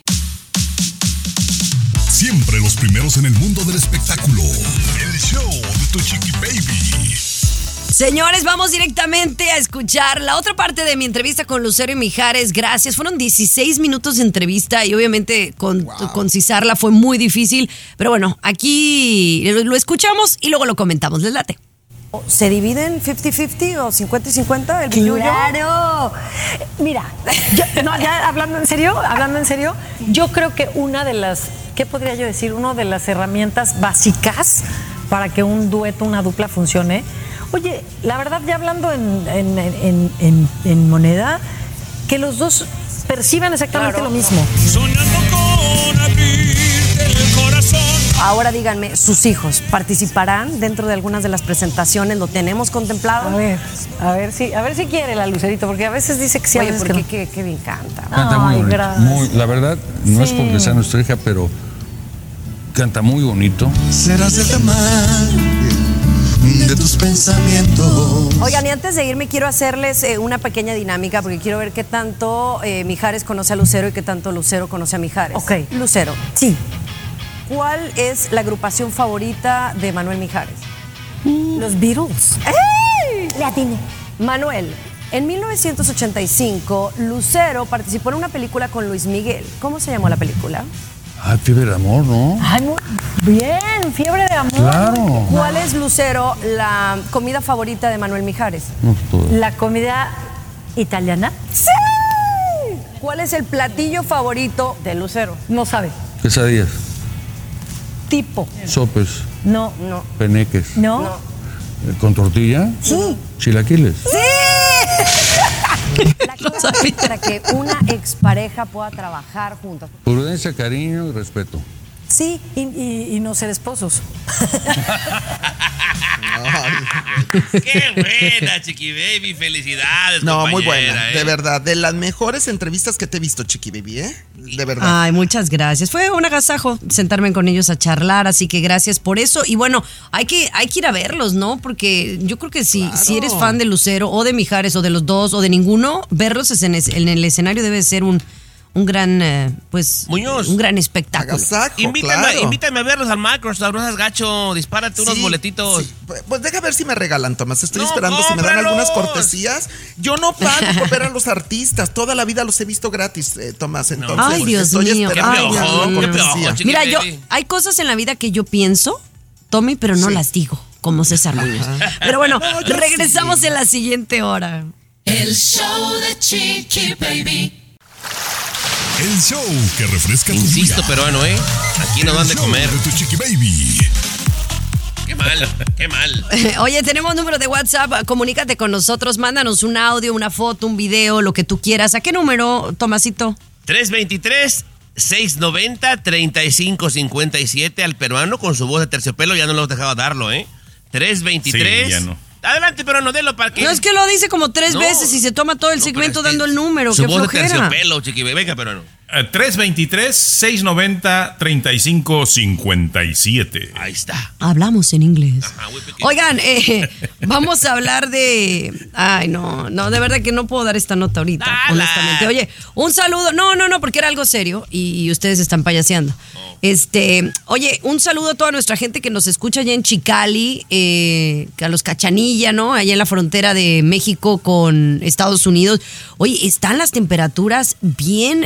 Siempre los primeros en el mundo del espectáculo. El show de tu Chiqui Baby. Señores, vamos directamente a escuchar la otra parte de mi entrevista con Lucero y Mijares. Gracias. Fueron 16 minutos de entrevista y obviamente concisarla fue muy difícil. Pero bueno, aquí lo escuchamos y luego lo comentamos. Les late. ¿Se dividen 50-50 o 50-50 el billuyo? ¡Claro! Mira, ya hablando en serio, yo creo que una de las, ¿qué podría yo decir? Una de las herramientas básicas para que un dueto, una dupla funcione. Oye, la verdad, ya hablando en moneda, que los dos perciban exactamente lo mismo. Soñando con abrirte el corazón. Ahora díganme, ¿sus hijos participarán dentro de algunas de las presentaciones? ¿Lo tenemos contemplado? A ver si quiere la Lucerito, porque a veces dice que sí, a Oye, veces porque que no. qué bien canta. Canta muy bonito. Gracias. La verdad, no es Sí. porque sea nuestra hija, pero canta muy bonito. Serás el tamaño de tus pensamientos. Oigan, y antes de irme quiero hacerles una pequeña dinámica porque quiero ver qué tanto Mijares conoce a Lucero y qué tanto Lucero conoce a Mijares. Ok. Lucero, Sí. ¿cuál es la agrupación favorita de Manuel Mijares? Los Beatles. ¡Ey! Le atiné. Manuel, en 1985 Lucero participó en una película con Luis Miguel. ¿Cómo se llamó la película? Ah, Fiebre de Amor, ¿no? Ay, muy bien, Fiebre de Amor. Claro. ¿Cuál es, Lucero, la comida favorita de Manuel Mijares? No, todo. La comida italiana. ¡Sí! ¿Cuál es el platillo favorito de Lucero? No sabe. Quesadillas, Tipo. sopes, No. No. peneques. No. ¿Con tortilla? Sí. Chilaquiles. La clave para que una expareja pueda trabajar juntos. Prudencia, cariño y respeto. Sí, y no ser esposos. Qué buena, Chiqui Baby. Felicidades, No, muy compañera, buena, de verdad. De las mejores entrevistas que te he visto, Chiqui Baby, ¿eh? De verdad. Ay, muchas gracias. Fue un agasajo sentarme con ellos a charlar, así que gracias por eso. Y bueno, hay que ir a verlos, ¿no? Porque yo creo que si eres fan de Lucero o de Mijares o de los dos o de ninguno, verlos en el escenario debe ser un gran, Muñoz. un gran espectáculo. Agasajo, Invítame a verlos al Microsoft, Rosas Gacho, dispárate unos Sí, boletitos. sí. Pues deja ver si me regalan, Tomás. Estoy No, esperando si me dan cómpralos. algunas cortesías. Yo no pago por ver a los artistas. Toda la vida los he visto gratis, Tomás. Entonces, Ay, Dios estoy mío. esperando Ay, alguna Dios mío. cortesía. Chiqui Mira, Baby. hay cosas en la vida que yo pienso, Tommy, pero no las digo, como César Muñoz. Pero bueno, No, yo regresamos sí. en la siguiente hora. El show de Chiqui Baby. El show que refresca tu Insisto, día. peruano, aquí nos dan de El show comer. de tu Chiqui Baby. Qué mal, qué mal. Oye, tenemos número de WhatsApp, comunícate con nosotros, mándanos un audio, una foto, un video, lo que tú quieras. ¿A qué número, Tomasito? 323-690-3557 al peruano con su voz de terciopelo, ya no lo dejaba darlo, 323. Sí, ya no. Adelante, peruano, délo para que. No, es que lo dice como 3 No. veces y se toma todo el No, segmento pero dando el número. Su Qué voz de flojera. terciopelo, Chiqui Baby. Venga, peruano. 323-690-3557. Ahí está. Hablamos en inglés. Ajá, muy pequeño. Oigan, vamos a hablar de... Ay, no, de verdad que no puedo dar esta nota ahorita, Dala. honestamente. Oye, un saludo. No, porque era algo serio y ustedes están payaseando. Oye, un saludo a toda nuestra gente que nos escucha allá en Chicali, a los Cachanilla, ¿no? Allá en la frontera de México con Estados Unidos. Oye, están las temperaturas bien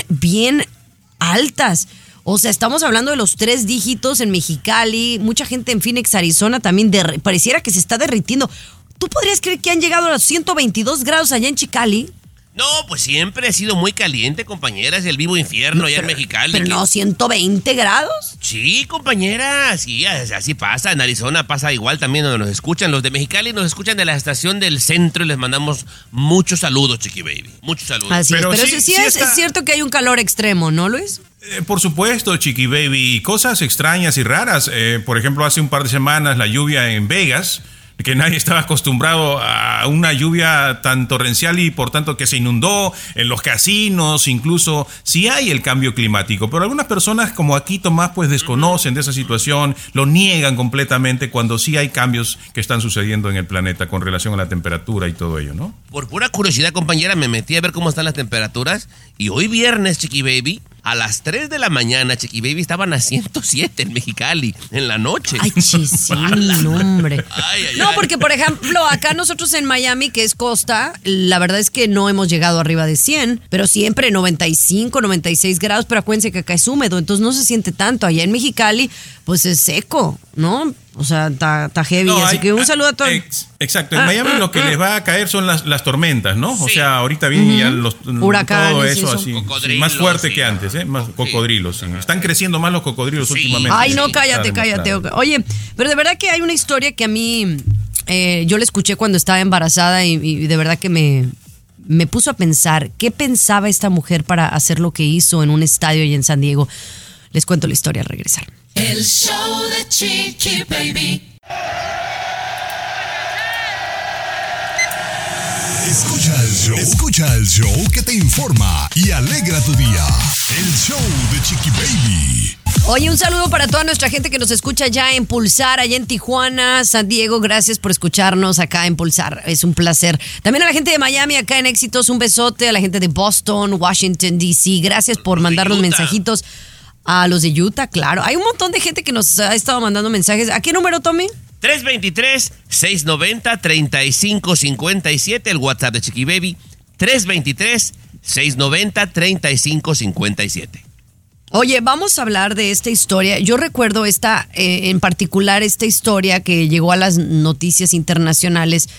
altas. O sea, estamos hablando de los 3 dígitos en Mexicali, mucha gente en Phoenix, Arizona también, pareciera que se está derritiendo. ¿Tú podrías creer que han llegado a los 122 grados allá en Chicali? No, pues siempre ha sido muy caliente, compañera. Es el vivo infierno allá en Mexicali. Pero no, 120 grados. Sí, compañera, sí, así pasa. En Arizona pasa igual también donde nos escuchan. Los de Mexicali nos escuchan de la estación del centro y les mandamos muchos saludos, Chiqui Baby. Muchos saludos. Así Pero es, pero sí, sí sí es está- cierto que hay un calor extremo, ¿no, Luis? Por supuesto, Chiqui Baby. Cosas extrañas y raras. Por ejemplo, hace un par de semanas la lluvia en Vegas, que nadie estaba acostumbrado a una lluvia tan torrencial y por tanto que se inundó en los casinos, incluso sí hay el cambio climático, pero algunas personas como aquí, Tomás, pues desconocen de esa situación, lo niegan completamente cuando sí hay cambios que están sucediendo en el planeta con relación a la temperatura y todo ello, ¿no? Por pura curiosidad, compañera, me metí a ver cómo están las temperaturas y hoy viernes, Chiqui Baby, a las 3 de la mañana, Chiqui Baby, estaban a 107 en Mexicali, en la noche. Ay, chisín, hombre. Ay, ay, No, ay. porque por ejemplo, acá nosotros en Miami, que es costa, la verdad es que no hemos llegado arriba de 100, pero siempre 95, 96 grados, pero acuérdense que acá es húmedo, entonces no se siente tanto. Allá en Mexicali, pues es seco, ¿no? O sea, está heavy, No, así hay- que un saludo a todos. Exacto, en Miami lo que les va a caer son las tormentas, ¿no? O sea, ahorita vienen ya los Huracanes todo y eso eso. así, Cocodrilos, sí, más fuerte sí. que antes, más cocodrilos. Sí. Están creciendo más los cocodrilos Sí. últimamente. Ay, no, Sí, cállate, está cállate. demostrado. Oye, pero de verdad que hay una historia que a mí, yo la escuché cuando estaba embarazada y de verdad que me puso a pensar, ¿qué pensaba esta mujer para hacer lo que hizo en un estadio allá en San Diego? Les cuento la historia al regresar. El show de Chiqui Baby. Escucha el show que te informa y alegra tu día. El show de Chiqui Baby. Oye, un saludo para toda nuestra gente que nos escucha ya en Pulsar, allá en Tijuana, San Diego. Gracias por escucharnos acá en Pulsar. Es un placer. También a la gente de Miami, acá en Éxitos, un besote. A la gente de Boston, Washington, D.C. Gracias por mandar los mensajitos. A los de Utah, claro. Hay un montón de gente que nos ha estado mandando mensajes. ¿A qué número, Tommy? 323-690-3557, el WhatsApp de Chiqui Baby. 323-690-3557. Oye, vamos a hablar de esta historia. Yo recuerdo en particular esta historia que llegó a las noticias internacionales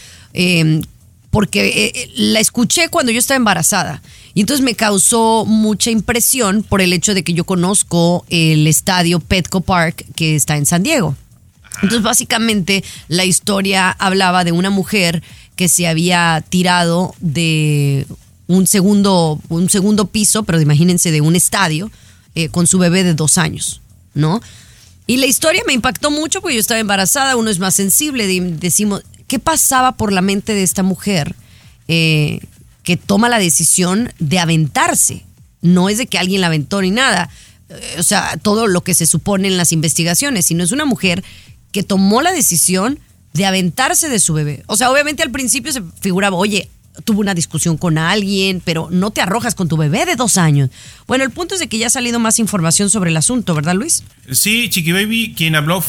porque la escuché cuando yo estaba embarazada. Y entonces me causó mucha impresión por el hecho de que yo conozco el estadio Petco Park que está en San Diego. Entonces, básicamente, la historia hablaba de una mujer que se había tirado de un segundo piso, pero imagínense, de un estadio, con su bebé de 2 años, ¿no? Y la historia me impactó mucho porque yo estaba embarazada, uno es más sensible, decimos, ¿qué pasaba por la mente de esta mujer que toma la decisión de aventarse? No es de que alguien la aventó ni nada, o sea, todo lo que se supone en las investigaciones, sino es una mujer que tomó la decisión de aventarse de su bebé. O sea, obviamente al principio se figuraba, oye, tuvo una discusión con alguien, pero no te arrojas con tu bebé de 2 años. Bueno, el punto es de que ya ha salido más información sobre el asunto, ¿verdad, Luis? Sí, Chiqui Baby, quien habló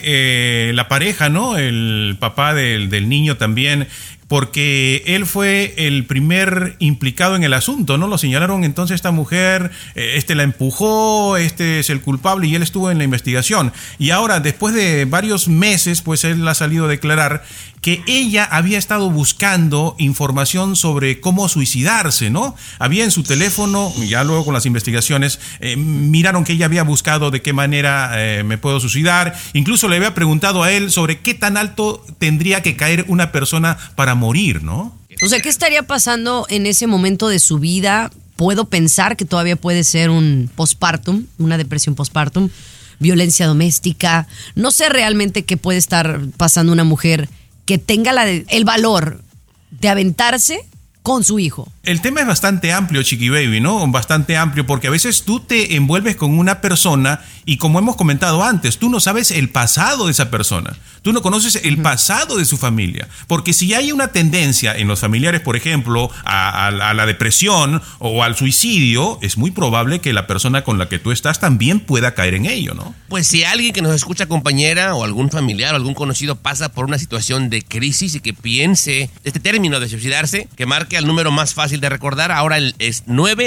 fue la pareja, ¿no? El papá del niño también, porque él fue el primer implicado en el asunto, ¿no? Lo señalaron entonces esta mujer, la empujó, es el culpable y él estuvo en la investigación. Y ahora, después de varios meses, pues él ha salido a declarar que ella había estado buscando información sobre cómo suicidarse, ¿no? Había en su teléfono, ya luego con las investigaciones, miraron que ella había buscado de qué manera me puedo suicidar. Incluso le había preguntado a él sobre qué tan alto tendría que caer una persona para morir, ¿no? O sea, ¿qué estaría pasando en ese momento de su vida? Puedo pensar que todavía puede ser un postpartum, una depresión postpartum, violencia doméstica. No sé realmente qué puede estar pasando una mujer que tenga el valor de aventarse con su hijo. El tema es bastante amplio, Chiqui Baby, ¿no? Bastante amplio, porque a veces tú te envuelves con una persona y, como hemos comentado antes, tú no sabes el pasado de esa persona. Tú no conoces el pasado de su familia. Porque si hay una tendencia en los familiares, por ejemplo, a la depresión o al suicidio, es muy probable que la persona con la que tú estás también pueda caer en ello, ¿no? Pues si alguien que nos escucha, compañera, o algún familiar o algún conocido pasa por una situación de crisis y que piense este término de suicidarse, que marque al número más fácil de recordar, ahora es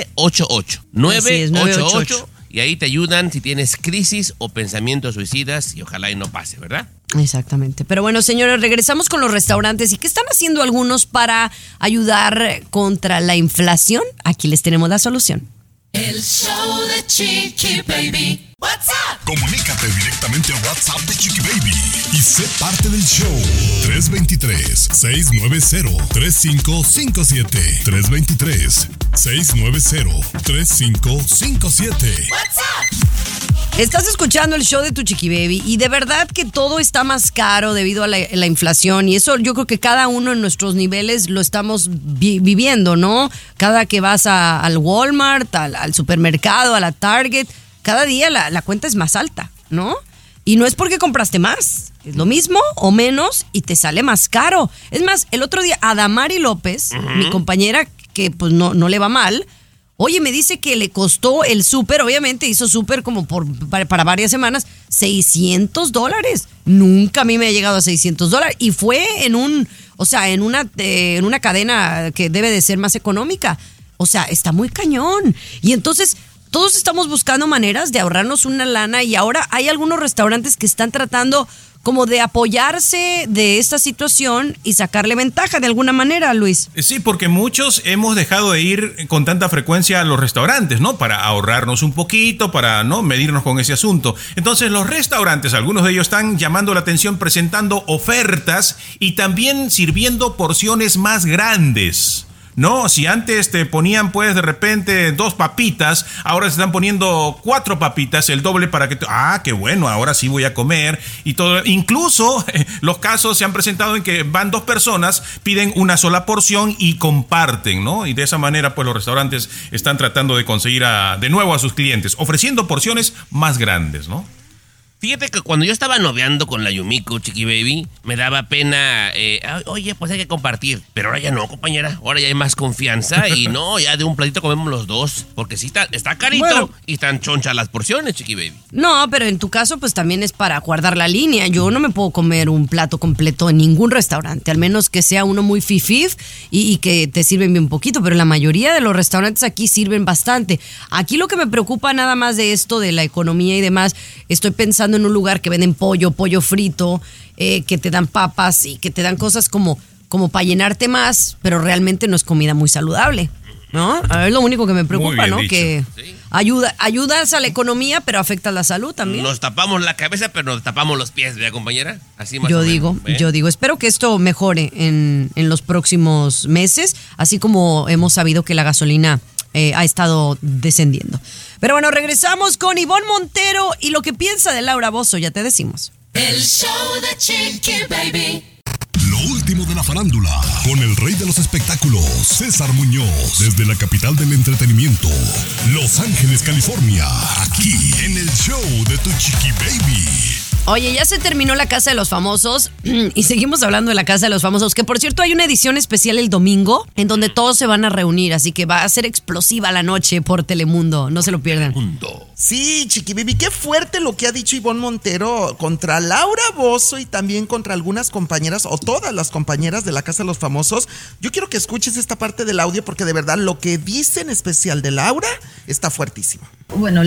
988. 988. Y ahí te ayudan si tienes crisis o pensamientos suicidas y ojalá y no pase, ¿verdad? Exactamente. Pero bueno, señores, regresamos con los restaurantes. ¿Y qué están haciendo algunos para ayudar contra la inflación? Aquí les tenemos la solución. El show de Chiqui Baby. What's up? Comunícate directamente a WhatsApp de Chiqui Baby y sé parte del show. 323-690-3557. 323-690-3557. What's up? Estás escuchando el show de tu Chiqui Baby y de verdad que todo está más caro debido a la inflación, y eso yo creo que cada uno en nuestros niveles lo estamos viviendo, ¿no? Cada que vas al Walmart, al supermercado, a la Target, cada día la cuenta es más alta, ¿no? Y no es porque compraste más, es lo mismo o menos y te sale más caro. Es más, el otro día Adamari López, mi compañera que pues no le va mal, oye, me dice que le costó el súper, obviamente hizo súper como para varias semanas, $600. Nunca a mí me ha llegado a $600 y fue en una cadena que debe de ser más económica. O sea, está muy cañón. Y entonces todos estamos buscando maneras de ahorrarnos una lana y ahora hay algunos restaurantes que están tratando como de apoyarse de esta situación y sacarle ventaja de alguna manera, Luis. Sí, porque muchos hemos dejado de ir con tanta frecuencia a los restaurantes, ¿no? Para ahorrarnos un poquito, para no medirnos con ese asunto. Entonces los restaurantes, algunos de ellos están llamando la atención, presentando ofertas y también sirviendo porciones más grandes. No, si antes te ponían pues de repente 2 papitas, ahora se están poniendo 4 papitas, el doble para que... qué bueno, ahora sí voy a comer y todo. Incluso los casos se han presentado en que van 2 personas, piden una sola porción y comparten, ¿no? Y de esa manera pues los restaurantes están tratando de conseguir de nuevo a sus clientes, ofreciendo porciones más grandes, ¿no? Fíjate que cuando yo estaba noviando con la Yumiko, Chiqui Baby, me daba pena, oye, pues hay que compartir. Pero ahora ya no, compañera. Ahora ya hay más confianza y no, ya de un platito comemos los 2. Porque sí está carito, bueno, y están chonchas las porciones, Chiqui Baby. No, pero en tu caso pues también es para guardar la línea. Yo no me puedo comer un plato completo en ningún restaurante, al menos que sea uno muy fifif y que te sirven bien poquito. Pero la mayoría de los restaurantes aquí sirven bastante. Aquí lo que me preocupa nada más de esto, de la economía y demás, estoy pensando en un lugar que venden pollo frito, que te dan papas y que te dan cosas como para llenarte más, pero realmente no es comida muy saludable, ¿no? Es lo único que me preocupa, ¿no? Dicho. Que sí. Ayudas a la economía, pero afecta a la salud también. Nos tapamos la cabeza, pero nos tapamos los pies, ¿verdad, compañera? Así más Yo o menos, digo, espero que esto mejore en los próximos meses, así como hemos sabido que la gasolina ha estado descendiendo. Pero bueno, regresamos con Ivonne Montero y lo que piensa de Laura Bozzo, ya te decimos. El show de Chiqui Baby. Lo último de la farándula, con el rey de los espectáculos, César Muñoz, desde la capital del entretenimiento, Los Ángeles, California, aquí en el show de tu Chiqui Baby. Oye, ya se terminó la Casa de los Famosos y seguimos hablando de la Casa de los Famosos, que por cierto hay una edición especial el domingo en donde todos se van a reunir, así que va a ser explosiva la noche por Telemundo, no se lo pierdan. Sí, Chiqui Baby, qué fuerte lo que ha dicho Ivonne Montero contra Laura Bozzo y también contra algunas compañeras o todas las compañeras de la Casa de los Famosos. Yo quiero que escuches esta parte del audio porque de verdad lo que dice en especial de Laura está fuertísimo. Bueno,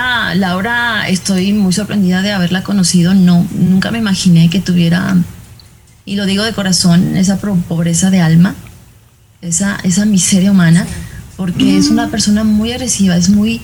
Laura, estoy muy sorprendida de haberla conocido. No, nunca me imaginé que tuviera, y lo digo de corazón, esa pobreza de alma, esa miseria humana, porque es una persona muy agresiva, es muy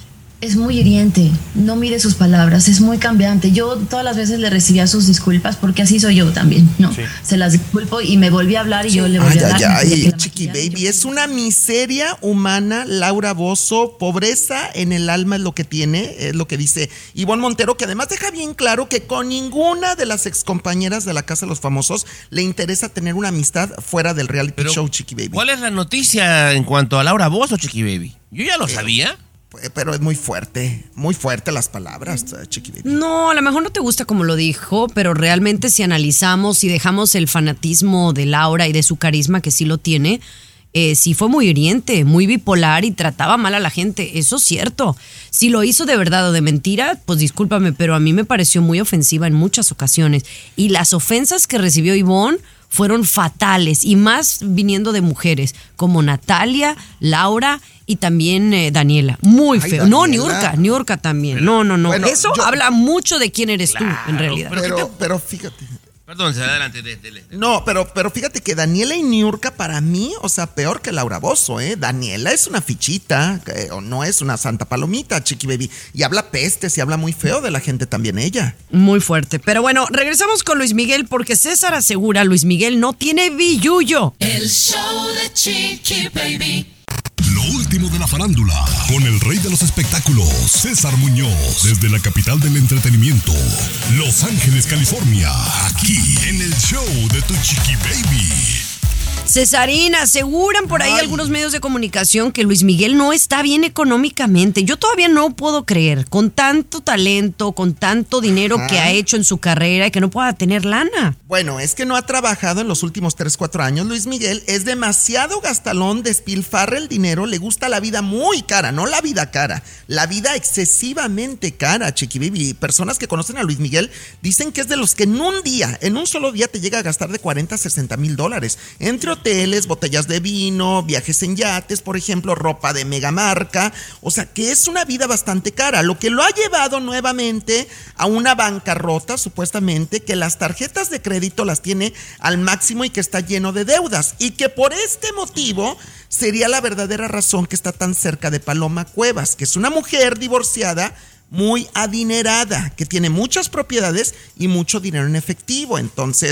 hiriente, no mide sus palabras, es muy cambiante. Yo todas las veces le recibía sus disculpas porque así soy yo también, ¿no? Sí. Se las disculpo y me volví a hablar y yo le volví a hablar. Chiqui Baby, es una miseria humana, Laura Bozzo, pobreza en el alma es lo que tiene, es lo que dice Ivonne Montero, que además deja bien claro que con ninguna de las excompañeras de la Casa de los Famosos le interesa tener una amistad fuera del reality show, Chiqui Baby. ¿Cuál es la noticia en cuanto a Laura Bozzo, Chiqui Baby? Yo ya lo sabía. Pero es muy fuerte las palabras, Chiqui Baby. No, a lo mejor no te gusta como lo dijo, pero realmente si analizamos y dejamos el fanatismo de Laura y de su carisma, que sí lo tiene, sí fue muy hiriente, muy bipolar y trataba mal a la gente, eso es cierto. Si lo hizo de verdad o de mentira, pues discúlpame, pero a mí me pareció muy ofensiva en muchas ocasiones. Y las ofensas que recibió Ivonne fueron fatales, y más viniendo de mujeres como Natalia, Laura y también Daniela. Muy feo. Daniela. No, Niurka también. No. Bueno, eso habla mucho de quién eres tú, en realidad. Pero fíjate. Perdón, adelante. No, pero fíjate que Daniela y Niurka para mí, o sea, peor que Laura Bozzo, ¿eh? Daniela es una fichita, o no es una santa palomita, Chiqui Baby. Y habla pestes y habla muy feo de la gente también ella. Muy fuerte. Pero bueno, regresamos con Luis Miguel porque César asegura Luis Miguel no tiene billullo. El show de Chiqui Baby. Lo último de la farándula, con el rey de los espectáculos, César Muñoz, desde la capital del entretenimiento, Los Ángeles, California, aquí en el show de tu Chiqui Baby. Cesarín, aseguran por ahí algunos medios de comunicación que Luis Miguel no está bien económicamente. Yo todavía no puedo creer, con tanto talento, con tanto dinero que ha hecho en su carrera y que no pueda tener lana. Bueno, es que no ha trabajado en los últimos 3-4 años. Luis Miguel es demasiado gastalón, despilfarra el dinero, le gusta la vida muy cara, no la vida cara, la vida excesivamente cara, Chiqui Baby. Personas que conocen a Luis Miguel dicen que es de los que en un solo día te llega a gastar de $40,000-$60,000, entre hoteles, botellas de vino, viajes en yates, por ejemplo, ropa de mega marca. O sea, que es una vida bastante cara, lo que lo ha llevado nuevamente a una bancarrota, supuestamente, que las tarjetas de crédito las tiene al máximo y que está lleno de deudas, y que por este motivo sería la verdadera razón que está tan cerca de Paloma Cuevas, que es una mujer divorciada muy adinerada, que tiene muchas propiedades y mucho dinero en efectivo. Entonces,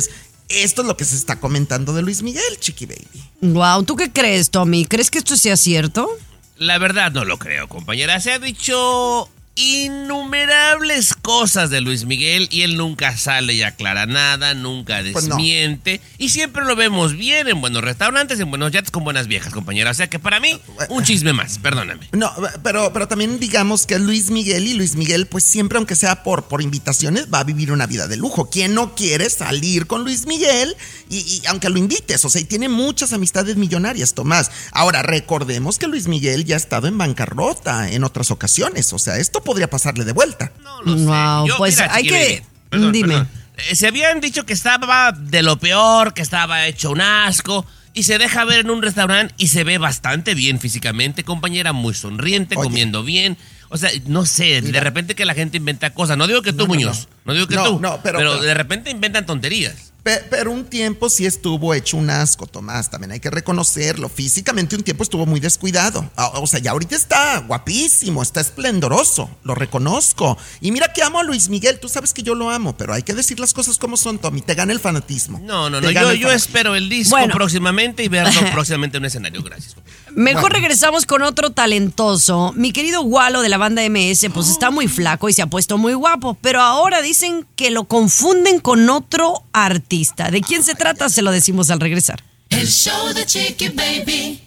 esto es lo que se está comentando de Luis Miguel, Chiqui Baby. Wow, ¿tú qué crees, Tommy? ¿Crees que esto sea cierto? La verdad no lo creo, compañera. Se ha dicho innumerables cosas de Luis Miguel y él nunca sale y aclara nada, nunca desmiente. Pues no. Y siempre lo vemos bien en buenos restaurantes, en buenos yates con buenas viejas, compañera. O sea que para mí, un chisme más, perdóname. No, pero también digamos que es Luis Miguel y Luis Miguel, pues siempre, aunque sea por invitaciones, va a vivir una vida de lujo. ¿Quién no quiere salir con Luis Miguel? Y aunque lo invites, o sea, y tiene muchas amistades millonarias, Tomás. Ahora, recordemos que Luis Miguel ya ha estado en bancarrota en otras ocasiones. O sea, esto podría pasarle de vuelta. No lo sé. Wow, Yo, pues mira, hay que... Dime. Perdón. Se habían dicho que estaba de lo peor, que estaba hecho un asco, y se deja ver en un restaurante y se ve bastante bien físicamente, compañera, muy sonriente, comiendo bien. O sea, no sé, de repente que la gente inventa cosas. No digo que tú, Muñoz, no digo que tú, pero de repente inventan tonterías. Pero un tiempo sí estuvo hecho un asco, Tomás, también hay que reconocerlo. Físicamente un tiempo estuvo muy descuidado. O sea, ya ahorita está guapísimo, está esplendoroso, lo reconozco. Y mira que amo a Luis Miguel, tú sabes que yo lo amo, pero hay que decir las cosas como son, Tommy, te gana el fanatismo. No, yo espero el disco próximamente y verlo próximamente en un escenario, gracias. Mejor regresamos con otro talentoso. Mi querido Wallo de la banda MS, pues está muy flaco y se ha puesto muy guapo, pero ahora dicen que lo confunden con otro artista. ¿De quién se trata? Se lo decimos al regresar. El show de Chiqui Baby.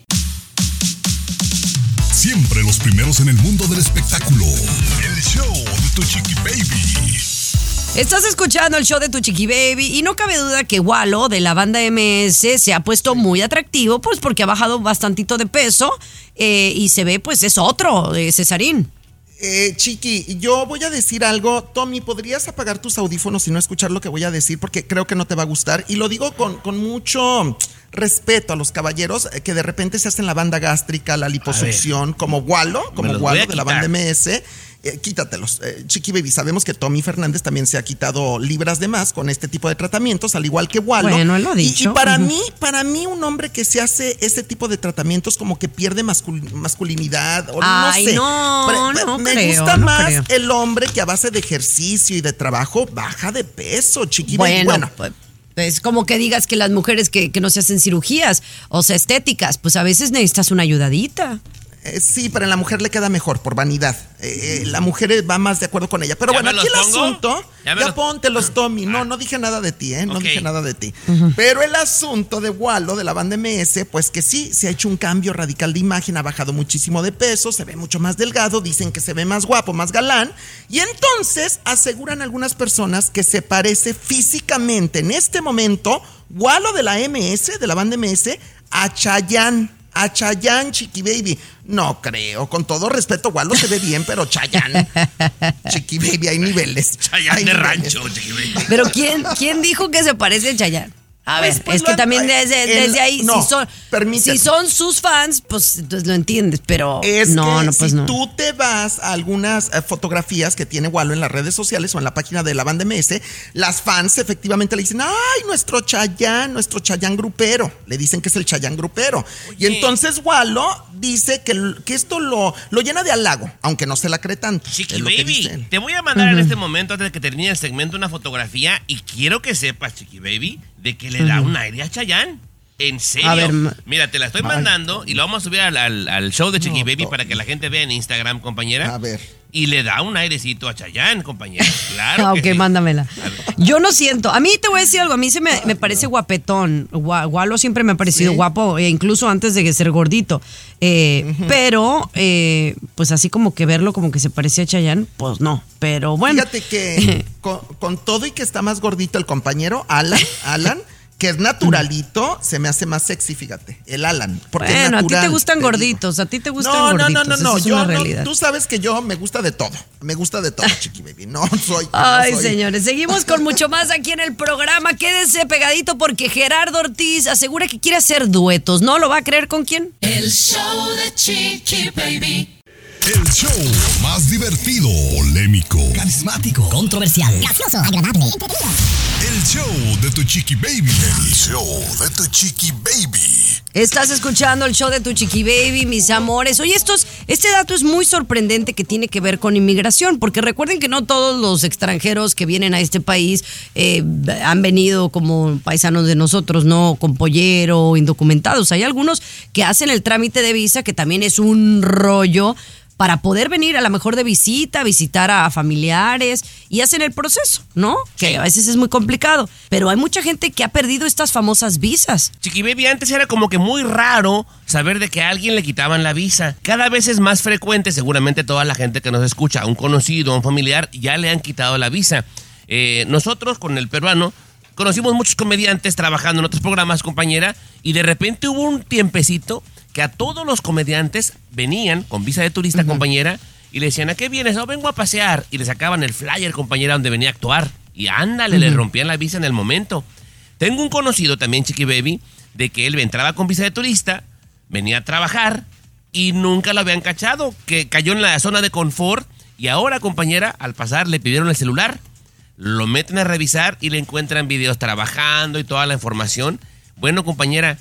Siempre los primeros en el mundo del espectáculo. El show de tu Chiqui Baby. Estás escuchando el show de tu Chiqui Baby y no cabe duda que Wallo de la banda MS se ha puesto muy atractivo, pues porque ha bajado bastantito de peso y se ve, pues es otro, Cesarín. Chiqui, yo voy a decir algo. Tommy, ¿podrías apagar tus audífonos y no escuchar lo que voy a decir? Porque creo que no te va a gustar. Y lo digo con mucho respeto a los caballeros que de repente se hacen la banda gástrica, la liposucción, como Wallo de la banda MS. Quítatelos. Chiqui Baby, sabemos que Tommy Fernández también se ha quitado libras de más con este tipo de tratamientos, al igual que Wallo. Bueno, él lo ha dicho. Y para mí, un hombre que se hace este tipo de tratamientos como que pierde masculinidad. O no sé. Me gusta más el hombre que a base de ejercicio y de trabajo baja de peso, Chiqui Baby. Bueno, pues es como que digas que las mujeres que no se hacen cirugías, o sea, estéticas, pues a veces necesitas una ayudadita. Sí, pero en la mujer le queda mejor, por vanidad. La mujer va más de acuerdo con ella. Pero bueno, aquí el asunto... Ya póntelos, Tommy. No dije nada de ti, No dije nada de ti. Pero el asunto de Wallo, de la banda MS, pues que sí, se ha hecho un cambio radical de imagen, ha bajado muchísimo de peso, se ve mucho más delgado, dicen que se ve más guapo, más galán. Y entonces aseguran algunas personas que se parece físicamente en este momento Wallo de la MS, de la banda MS, a Chayanne. A Chayanne, Chiqui Baby. No creo, con todo respeto, Wallo se ve bien, pero Chayanne, Chiqui Baby, hay niveles. Chayanne de rancho, Chiqui Baby. Pero ¿quién dijo que se parece a Chayanne? A ver, pues es que también desde ahí, si son sus fans, pues entonces lo entiendes, pero si tú te vas a algunas fotografías que tiene Wallo en las redes sociales o en la página de la banda MS, las fans efectivamente le dicen, ay, nuestro Chayanne grupero, le dicen que es el Chayanne grupero. Oye. Y entonces Wallo dice que esto lo llena de halago, aunque no se la cree tanto. Chiqui Baby, te voy a mandar en este momento, antes de que termine el segmento, una fotografía y quiero que sepas, Chiqui Baby, de que le da un aire a Chayanne. En serio. A ver, mira, te la estoy mandando y lo vamos a subir al show de Chiqui Baby para que la gente vea en Instagram, compañera. A ver. Y le da un airecito a Chayanne, compañera. Claro. Ok, sí. Mándamela. Yo no siento. A mí te voy a decir algo. A mí me parece guapetón. Wallo siempre me ha parecido guapo, incluso antes de ser gordito. Pero, pues así como que verlo como que se parece a Chayanne, pues no. Pero bueno. Fíjate que con todo y que está más gordito el compañero, Alan, que es naturalito, se me hace más sexy, fíjate. El Alan. Porque bueno, es natural, a ti te gustan gorditos, No, yo realidad. Tú sabes que yo me gusta de todo. Me gusta de todo, Chiqui Baby. Ay, señores, seguimos con mucho más aquí en el programa. Quédense pegadito porque Gerardo Ortiz asegura que quiere hacer duetos. ¿No lo va a creer con quién? El show de Chiqui Baby. El show más divertido, polémico, carismático, controversial, gracioso, agradable, entretenido. El show de tu Chiqui Baby. El show de tu Chiqui Baby. Estás escuchando el show de tu Chiqui Baby, mis amores. Oye, este dato es muy sorprendente que tiene que ver con inmigración, porque recuerden que no todos los extranjeros que vienen a este país han venido como paisanos de nosotros, ¿no? Con pollero, indocumentados. Hay algunos que hacen el trámite de visa, que también es un rollo, para poder venir a lo mejor de visita, visitar a familiares y hacen el proceso, ¿no? Que a veces es muy complicado. Pero hay mucha gente que ha perdido estas famosas visas. Chiqui Baby, antes era como que muy raro saber de que a alguien le quitaban la visa. Cada vez es más frecuente, seguramente toda la gente que nos escucha, a un conocido, a un familiar, ya le han quitado la visa. Nosotros, con el peruano, conocimos muchos comediantes trabajando en otros programas, compañera, y de repente hubo un tiempecito que a todos los comediantes venían con visa de turista, compañera, y le decían, ¿a qué vienes? No, vengo a pasear. Y le sacaban el flyer, compañera, donde venía a actuar. Y ándale, le rompían la visa en el momento. Tengo un conocido también, Chiqui Baby, de que él entraba con visa de turista, venía a trabajar y nunca lo habían cachado, que cayó en la zona de confort y ahora, compañera, al pasar le pidieron el celular, lo meten a revisar y le encuentran videos trabajando y toda la información. Bueno, compañera,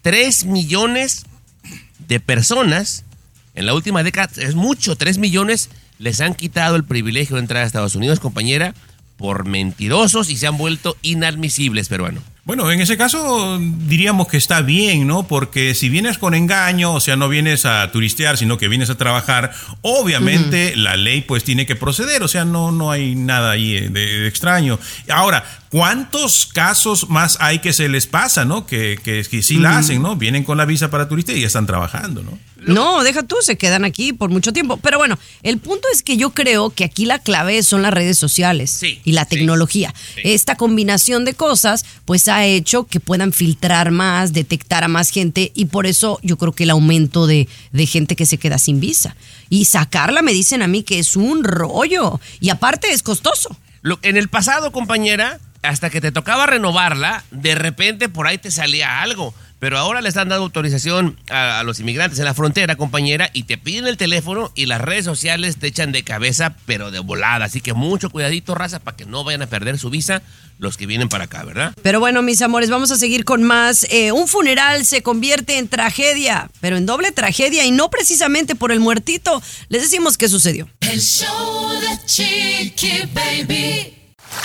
3 millones de personas en la última década, es mucho, 3 millones les han quitado el privilegio de entrar a Estados Unidos, compañera, por mentirosos y se han vuelto inadmisibles, peruano. Bueno, en ese caso diríamos que está bien, ¿no? Porque si vienes con engaño, o sea, no vienes a turistear, sino que vienes a trabajar, obviamente la ley pues tiene que proceder, o sea, no hay nada ahí de extraño. Ahora, ¿cuántos casos más hay que se les pasa, ¿no? Que sí la hacen, ¿no? Vienen con la visa para turista y ya están trabajando, ¿no? No, deja tú, se quedan aquí por mucho tiempo. Pero bueno, el punto es que yo creo que aquí la clave son las redes sociales y la tecnología. Sí. Esta combinación de cosas, pues ha hecho que puedan filtrar más, detectar a más gente, y por eso yo creo que el aumento de gente que se queda sin visa. Y sacarla, me dicen a mí, que es un rollo. Y aparte es costoso. En el pasado, compañera, hasta que te tocaba renovarla, de repente por ahí te salía algo. Pero ahora le están dando autorización a los inmigrantes en la frontera, compañera, y te piden el teléfono y las redes sociales te echan de cabeza, pero de volada. Así que mucho cuidadito, raza, para que no vayan a perder su visa los que vienen para acá, ¿verdad? Pero bueno, mis amores, vamos a seguir con más. Un funeral se convierte en tragedia, pero en doble tragedia, y no precisamente por el muertito. Les decimos qué sucedió. El show de Chiqui Baby.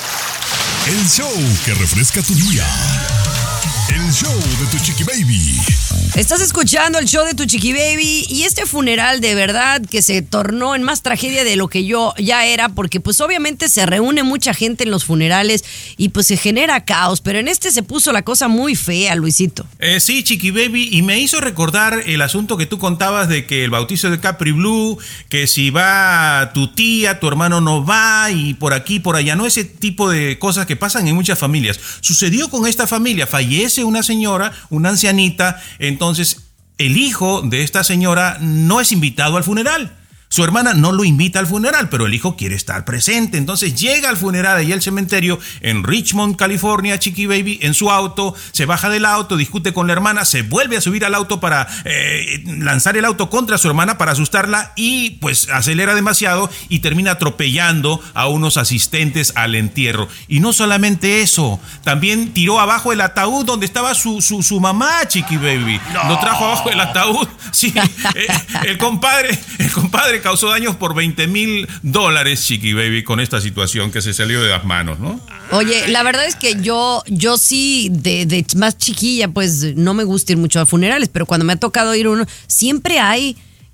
El show que refresca tu día. El show de tu Chiqui Baby. Estás escuchando el show de tu Chiqui Baby, y este funeral de verdad que se tornó en más tragedia de lo que yo ya era, porque pues obviamente se reúne mucha gente en los funerales y pues se genera caos, pero en este se puso la cosa muy fea, Luisito. Sí, Chiqui Baby, y me hizo recordar el asunto que tú contabas de que el bautizo de Capri Blue, que si va tu tía, tu hermano no va, y por aquí, por allá, no, ese tipo de cosas que pasan en muchas familias. Sucedió con esta familia, fallece una señora, una ancianita, entonces el hijo de esta señora no es invitado al funeral. Su hermana no lo invita al funeral, pero el hijo quiere estar presente. Entonces llega al funeral ahí al cementerio en Richmond, California, Chiqui Baby, en su auto, se baja del auto, discute con la hermana, se vuelve a subir al auto para lanzar el auto contra su hermana para asustarla, y pues acelera demasiado y termina atropellando a unos asistentes al entierro. Y no solamente eso, también tiró abajo el ataúd donde estaba su mamá, Chiqui Baby. No. Lo trajo abajo del ataúd. Sí, el compadre causó daños por $20,000, Chiqui Baby, con esta situación que se salió de las manos, ¿no? Oye, la verdad es que yo sí, de más chiquilla, pues no me gusta ir mucho a funerales, pero cuando me ha tocado ir uno, siempre hay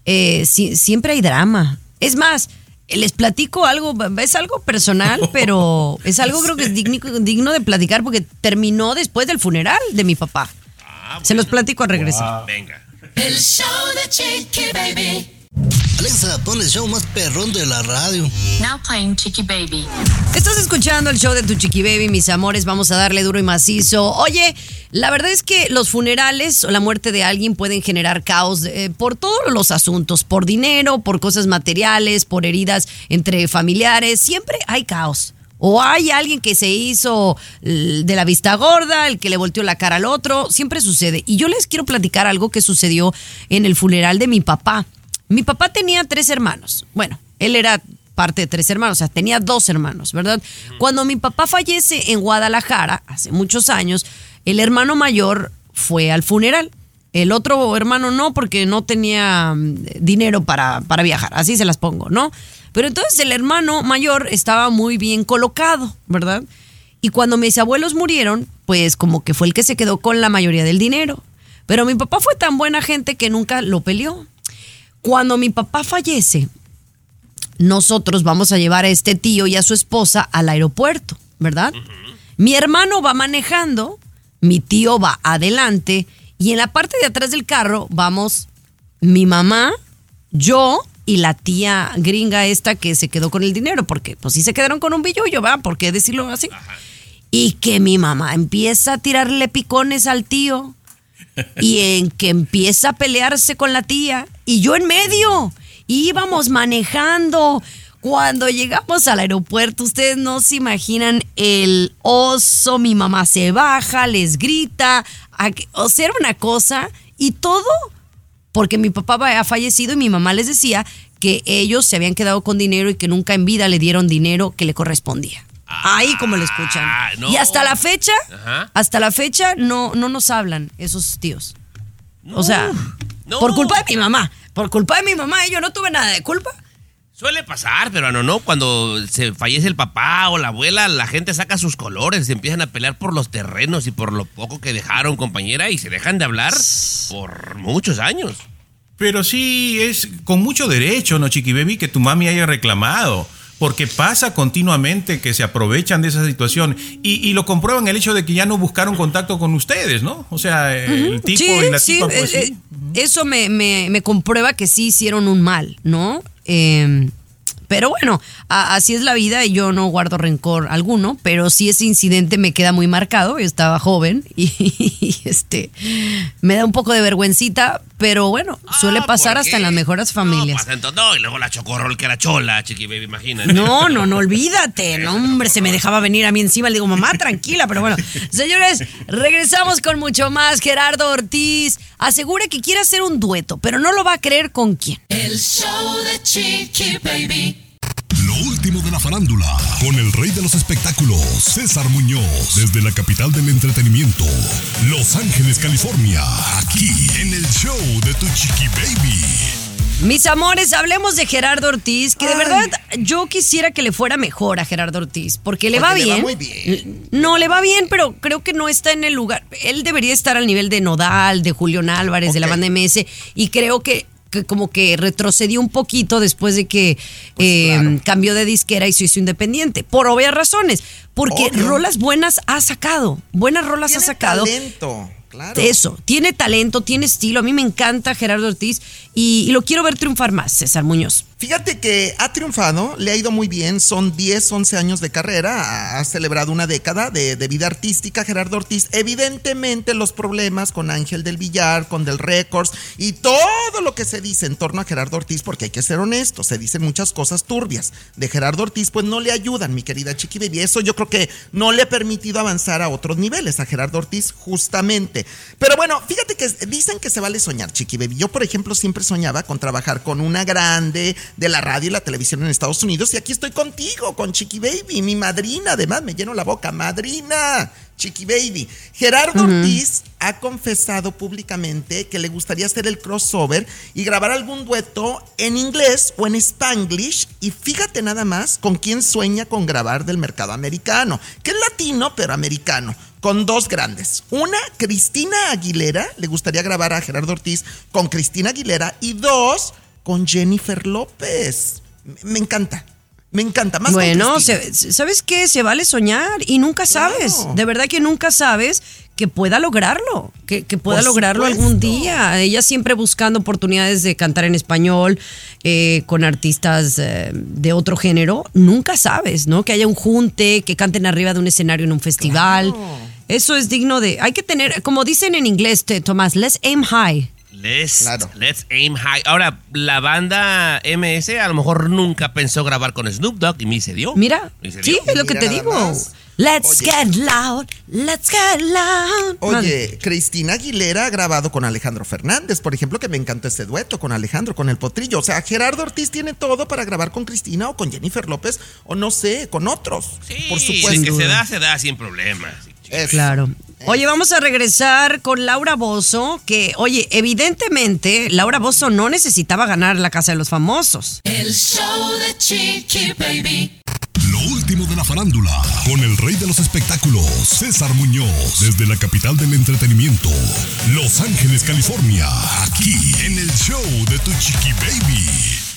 drama. Es más, les platico algo, es algo personal, pero es algo creo que es digno de platicar, porque terminó después del funeral de mi papá. Se los platico al regresar. Wow. Venga. El show de Chiqui Baby. Alexa, pon el show más perrón de la radio. Now playing Chiqui Baby. Estás escuchando el show de tu Chiqui Baby, mis amores. Vamos a darle duro y macizo. Oye, la verdad es que los funerales o la muerte de alguien pueden generar caos por todos los asuntos, por dinero, por cosas materiales, por heridas entre familiares. Siempre hay caos. O hay alguien que se hizo de la vista gorda, el que le volteó la cara al otro. Siempre sucede. Y yo les quiero platicar algo que sucedió en el funeral de mi papá. Mi papá tenía 3 hermanos. Bueno, él era parte de 3 hermanos, o sea, tenía 2 hermanos, ¿verdad? Cuando mi papá fallece en Guadalajara, hace muchos años, el hermano mayor fue al funeral. El otro hermano no, porque no tenía dinero para viajar, así se las pongo, ¿no? Pero entonces el hermano mayor estaba muy bien colocado, ¿verdad? Y cuando mis abuelos murieron, pues como que fue el que se quedó con la mayoría del dinero. Pero mi papá fue tan buena gente que nunca lo peleó. Cuando mi papá fallece, nosotros vamos a llevar a este tío y a su esposa al aeropuerto, ¿verdad? Mi hermano va manejando, mi tío va adelante y en la parte de atrás del carro vamos mi mamá, yo y la tía gringa esta que se quedó con el dinero, porque pues sí se quedaron con un billullo, ¿verdad? ¿Por qué decirlo así? Ajá. Y que mi mamá empieza a tirarle picones al tío y en que empieza a pelearse con la tía y yo en medio. Íbamos manejando. Cuando llegamos al aeropuerto, ustedes no se imaginan el oso. Mi mamá se baja, les grita. O sea, era una cosa y todo porque mi papá había fallecido y mi mamá les decía que ellos se habían quedado con dinero y que nunca en vida le dieron dinero que le correspondía. Ahí como lo escuchan. No. Y hasta la fecha no nos hablan esos tíos. No. O sea, por culpa de mi mamá. Por culpa de mi mamá, yo no tuve nada de culpa. Suele pasar, pero no, cuando se fallece el papá o la abuela, la gente saca sus colores, se empiezan a pelear por los terrenos y por lo poco que dejaron, compañera, y se dejan de hablar por muchos años. Pero sí, es con mucho derecho, ¿no, Chiqui Baby, que tu mami haya reclamado? Porque pasa continuamente que se aprovechan de esa situación y lo comprueban el hecho de que ya no buscaron contacto con ustedes, ¿no? O sea, el tipo y la tipa, pues sí. Eso me comprueba que sí hicieron un mal, ¿no? Pero bueno, así es la vida y yo no guardo rencor alguno, pero sí ese incidente me queda muy marcado. Yo estaba joven y me da un poco de vergüencita, pero bueno, suele pasar hasta en las mejores familias. No, y luego la chocorrol que era chola, Chiqui Baby, imagínate. No, olvídate. No, hombre, se me dejaba venir a mí encima. Le digo, mamá, tranquila, pero bueno. Señores, regresamos con mucho más. Gerardo Ortiz asegura que quiere hacer un dueto, pero no lo va a creer con quién. El show de Chiqui Baby. Lo último de la farándula, con el rey de los espectáculos, César Muñoz, desde la capital del entretenimiento, Los Ángeles, California, aquí en el show de tu Chiqui Baby. Mis amores, hablemos de Gerardo Ortiz, que de verdad yo quisiera que le fuera mejor a Gerardo Ortiz, porque le va bien. Le va muy bien. No, le va bien, pero creo que no está en el lugar. Él debería estar al nivel de Nodal, de Julián Álvarez, de la banda MS, y creo que como que retrocedió un poquito después de que cambió de disquera y se hizo independiente, por obvias razones, porque rolas buenas ha sacado, ha sacado. Talento. Claro. Eso, tiene talento, tiene estilo. A mí me encanta Gerardo Ortiz y lo quiero ver triunfar más, César Muñoz. Fíjate que ha triunfado, le ha ido muy bien, son 10, 11 años de carrera, ha celebrado una década de vida artística Gerardo Ortiz. Evidentemente los problemas con Ángel del Villar, con Del Records y todo lo que se dice en torno a Gerardo Ortiz, porque hay que ser honestos, se dicen muchas cosas turbias de Gerardo Ortiz, pues no le ayudan, mi querida Chiqui Baby. Eso yo creo que no le ha permitido avanzar a otros niveles a Gerardo Ortiz, justamente. Pero bueno, fíjate que dicen que se vale soñar, Chiqui Baby. Yo, por ejemplo, siempre soñaba con trabajar con una grande de la radio y la televisión en Estados Unidos, y aquí estoy contigo, con Chiqui Baby, mi madrina. Además, me lleno la boca, madrina, Chiqui Baby. Gerardo Ortiz ha confesado públicamente que le gustaría hacer el crossover y grabar algún dueto en inglés o en Spanglish, y fíjate nada más con quién sueña con grabar del mercado americano, que es latino pero americano, con 2 grandes. Una, Cristina Aguilera, le gustaría grabar a Gerardo Ortiz con Cristina Aguilera, y 2, con Jennifer López. Me encanta. Más bueno, ¿sabes qué? Se vale soñar y nunca sabes. De verdad que nunca sabes que pueda lograrlo. Que pueda lograrlo algún día. Ella siempre buscando oportunidades de cantar en español con artistas de otro género. Nunca sabes, ¿no? Que haya un junte, que canten arriba de un escenario en un festival. Claro. Eso es digno de... Hay que tener, como dicen en inglés, Tomás, let's aim high. Let's aim high. Ahora, la banda MS a lo mejor nunca pensó grabar con Snoop Dogg y me se dio. Mira, sí, es lo que te digo. Let's get loud, let's get loud. Oye, Cristina Aguilera ha grabado con Alejandro Fernández, por ejemplo, que me encantó ese dueto con Alejandro, con el Potrillo. O sea, Gerardo Ortiz tiene todo para grabar con Cristina o con Jennifer López o no sé, con otros. Sí, por supuesto. que se da sin problemas. Claro. Oye, vamos a regresar con Laura Bozzo, que, oye, evidentemente, Laura Bozzo no necesitaba ganar la Casa de los Famosos. El show de Chiqui Baby. Lo último de la farándula, con el rey de los espectáculos, César Muñoz, desde la capital del entretenimiento, Los Ángeles, California, aquí en el show de tu Chiqui Baby.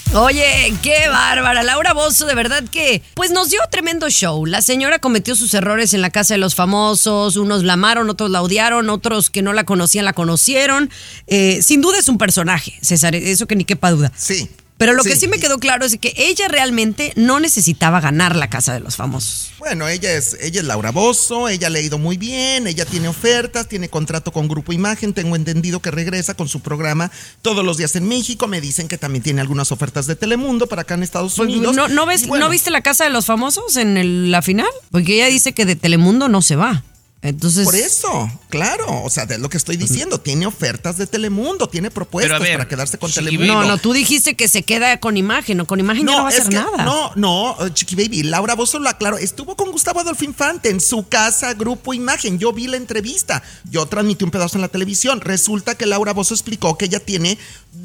Oye, qué bárbara. Laura Bozzo, de verdad que, pues nos dio tremendo show. La señora cometió sus errores en la Casa de los Famosos. Unos la amaron, otros la odiaron, otros que no la conocían, la conocieron. Sin duda es un personaje, César, eso que ni quepa duda. Sí. Pero lo que sí me quedó claro es que ella realmente no necesitaba ganar la Casa de los Famosos. Bueno, ella es Laura Bozzo, ella le ha ido muy bien, ella tiene ofertas, tiene contrato con Grupo Imagen, tengo entendido que regresa con su programa Todos los Días en México, me dicen que también tiene algunas ofertas de Telemundo para acá en Estados Unidos. ¿No viste la Casa de los Famosos en la final? Porque ella dice que de Telemundo no se va. Entonces, por eso, claro, o sea, de lo que estoy diciendo, tiene ofertas de Telemundo, tiene propuestas para quedarse con Telemundo. No, tú dijiste que se queda con Imagen, o con Imagen ya no va a hacer nada. No, Chiqui Baby, Laura Bozzo lo aclaró, estuvo con Gustavo Adolfo Infante en su casa, Grupo Imagen, yo vi la entrevista, yo transmití un pedazo en la televisión, resulta que Laura Bozzo explicó que ella tiene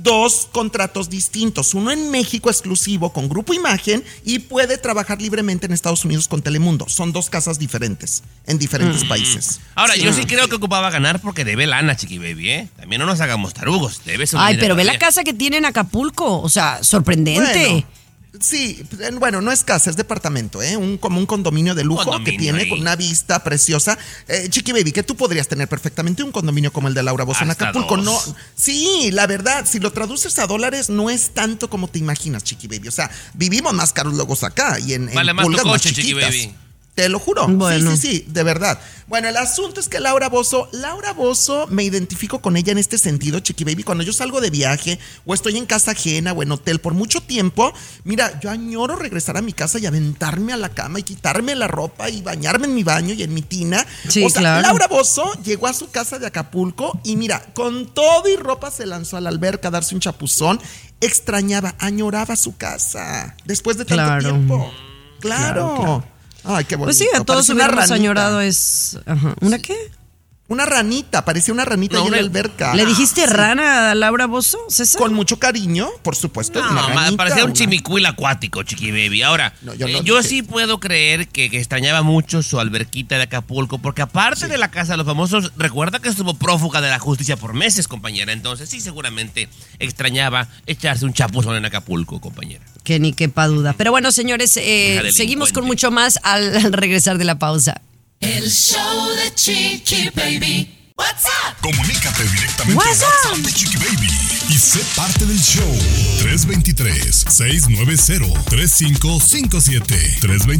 2 contratos distintos, uno en México exclusivo con Grupo Imagen y puede trabajar libremente en Estados Unidos con Telemundo, son 2 casas diferentes, en diferentes países. Ahora, yo sí creo que ocupaba ganar porque debe lana, Chiqui Baby, ¿eh? También no nos hagamos tarugos, debe ser. Ay, pero ve la casa que tiene en Acapulco, o sea, sorprendente. Bueno, sí, bueno, no es casa, es departamento, como un condominio de lujo que tiene con una vista preciosa. Chiqui Baby, que tú podrías tener perfectamente un condominio como el de Laura Bozzo en Acapulco. 2. No, sí, la verdad, si lo traduces a dólares, no es tanto como te imaginas, Chiqui Baby. O sea, vivimos más caros luego acá y en vale más tu pulgas coche, más chiquitas. Chiqui Baby. Te lo juro. Bueno. Sí, de verdad. Bueno, el asunto es que Laura Bozzo, me identifico con ella en este sentido, Chiqui Baby. Cuando yo salgo de viaje o estoy en casa ajena o en hotel por mucho tiempo, mira, yo añoro regresar a mi casa y aventarme a la cama y quitarme la ropa y bañarme en mi baño y en mi tina. Sí, o sea, claro. Laura Bozzo llegó a su casa de Acapulco y mira, con todo y ropa se lanzó a la alberca a darse un chapuzón. Extrañaba, añoraba su casa después de tanto tiempo. Claro. Ay, qué bonito. Pues sí, a todos hubiéramos añorado es... Ajá. ¿Una qué? Una ranita, parecía una ranita ahí en la alberca. ¿Le dijiste rana a Laura Bozzo, César? Con mucho cariño, por supuesto. No, parecía un chimicuil acuático, Chiqui Baby. Ahora, yo sí puedo creer que extrañaba mucho su alberquita de Acapulco, porque aparte de la Casa de los Famosos, recuerda que estuvo prófuga de la justicia por meses, compañera. Entonces sí, seguramente extrañaba echarse un chapuzón en Acapulco, compañera. Que ni quepa duda. Pero bueno, señores, seguimos con mucho más al regresar de la pausa. El show de Chiqui Baby. What's up? Comunícate directamente a WhatsApp de Chiqui Baby y sé parte del show. 323-690-3557.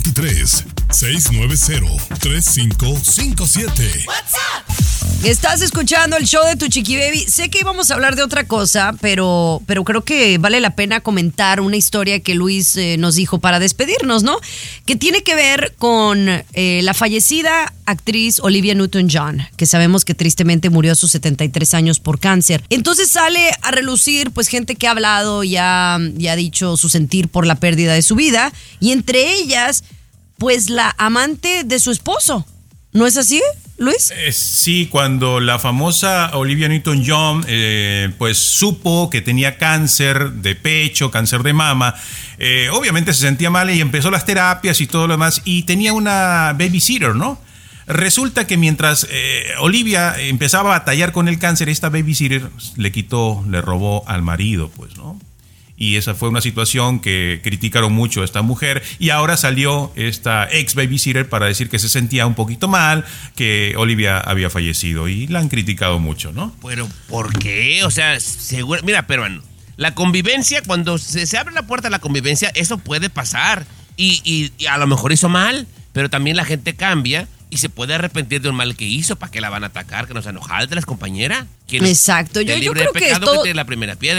323-690-3557. What's up? Estás escuchando el show de tu Chiqui Baby. Sé que íbamos a hablar de otra cosa, pero creo que vale la pena comentar una historia que Luis nos dijo para despedirnos, ¿no? Que tiene que ver con la fallecida actriz Olivia Newton-John, que sabemos que tristemente murió a sus 73 años por cáncer. Entonces sale a relucir pues gente que ha hablado y ha dicho su sentir por la pérdida de su vida, y entre ellas pues la amante de su esposo. ¿No es así, Luis? Sí, cuando la famosa Olivia Newton-John pues supo que tenía cáncer de pecho, cáncer de mama, obviamente se sentía mal y empezó las terapias y todo lo demás, y tenía una babysitter, ¿no? Resulta que mientras Olivia empezaba a batallar con el cáncer, esta babysitter le robó al marido, pues, ¿no? Y esa fue una situación que criticaron mucho a esta mujer, y ahora salió esta ex babysitter para decir que se sentía un poquito mal, que Olivia había fallecido, y la han criticado mucho, ¿no? Pero, ¿por qué? O sea, mira, peruano, la convivencia, cuando se abre la puerta a la convivencia, eso puede pasar, y a lo mejor hizo mal, pero también la gente cambia y se puede arrepentir de un mal que hizo. ¿Para qué la van a atacar? ¿Que nos enojara de las compañeras? Exacto, yo creo que todo... que tiene la primera piedra.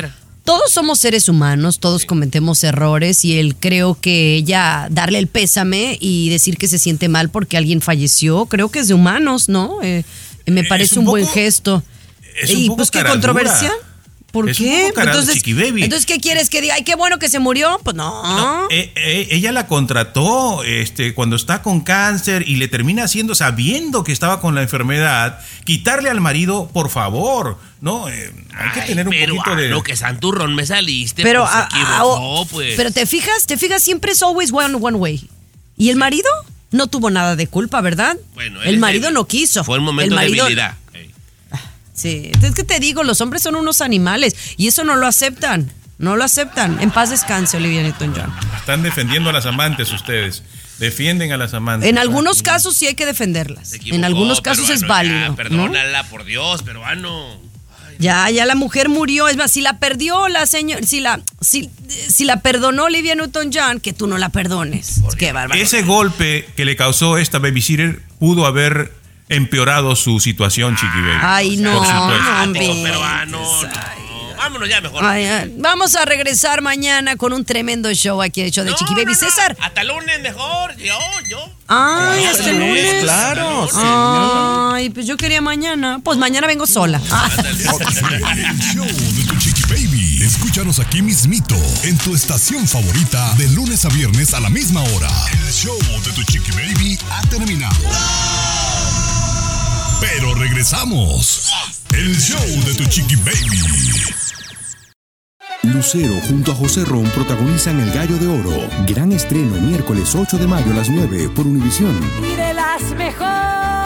todos somos seres humanos, todos cometemos errores y creo que ella darle el pésame y decir que se siente mal porque alguien falleció, creo que es de humanos, ¿no? Me parece un buen gesto. Y pues qué controversia. ¿Por qué? Chiqui Baby. Entonces, ¿qué quieres que diga? Ay, qué bueno que se murió. Pues no. Ella la contrató cuando está con cáncer y le termina haciendo, sabiendo que estaba con la enfermedad, quitarle al marido, por favor. No, hay que tener un poquito de... Lo que santurrón me saliste, pero pues, se equivocó, pues. Pero te fijas, siempre es always one way. ¿Y el marido? No tuvo nada de culpa, ¿verdad? Bueno, el marido no quiso. Fue el momento de debilidad. Sí, es que te digo, los hombres son unos animales y eso no lo aceptan. No lo aceptan. En paz descanse, Olivia Newton-John. Están defendiendo a las amantes ustedes. Defienden a las amantes. En algunos casos sí hay que defenderlas. En algunos casos es válido. Ya, perdónala, por Dios, peruano. Ya la mujer murió. Es más, si la perdió la señora, si la perdonó Olivia Newton-John, que tú no la perdones. Qué bárbaro. Ese golpe que le causó esta babysitter pudo haber empeorado su situación, Chiqui Baby. Ay, no, vámonos ya mejor. Vamos a regresar mañana con un tremendo show aquí hecho de Chiqui Baby. César. Hasta lunes mejor. Yo. Ay, hasta el lunes. Claro. Ay, pues yo quería mañana. Pues mañana vengo sola. El show de tu Chiqui Baby. Escúchanos aquí mismito, en tu estación favorita, de lunes a viernes a la misma hora. El show de tu Chiqui Baby ha terminado. Pero regresamos. El show de tu Chiqui Baby. Lucero junto a José Ron protagonizan El Gallo de Oro. Gran estreno miércoles 8 de mayo a las 9 por Univisión. Y de las mejores.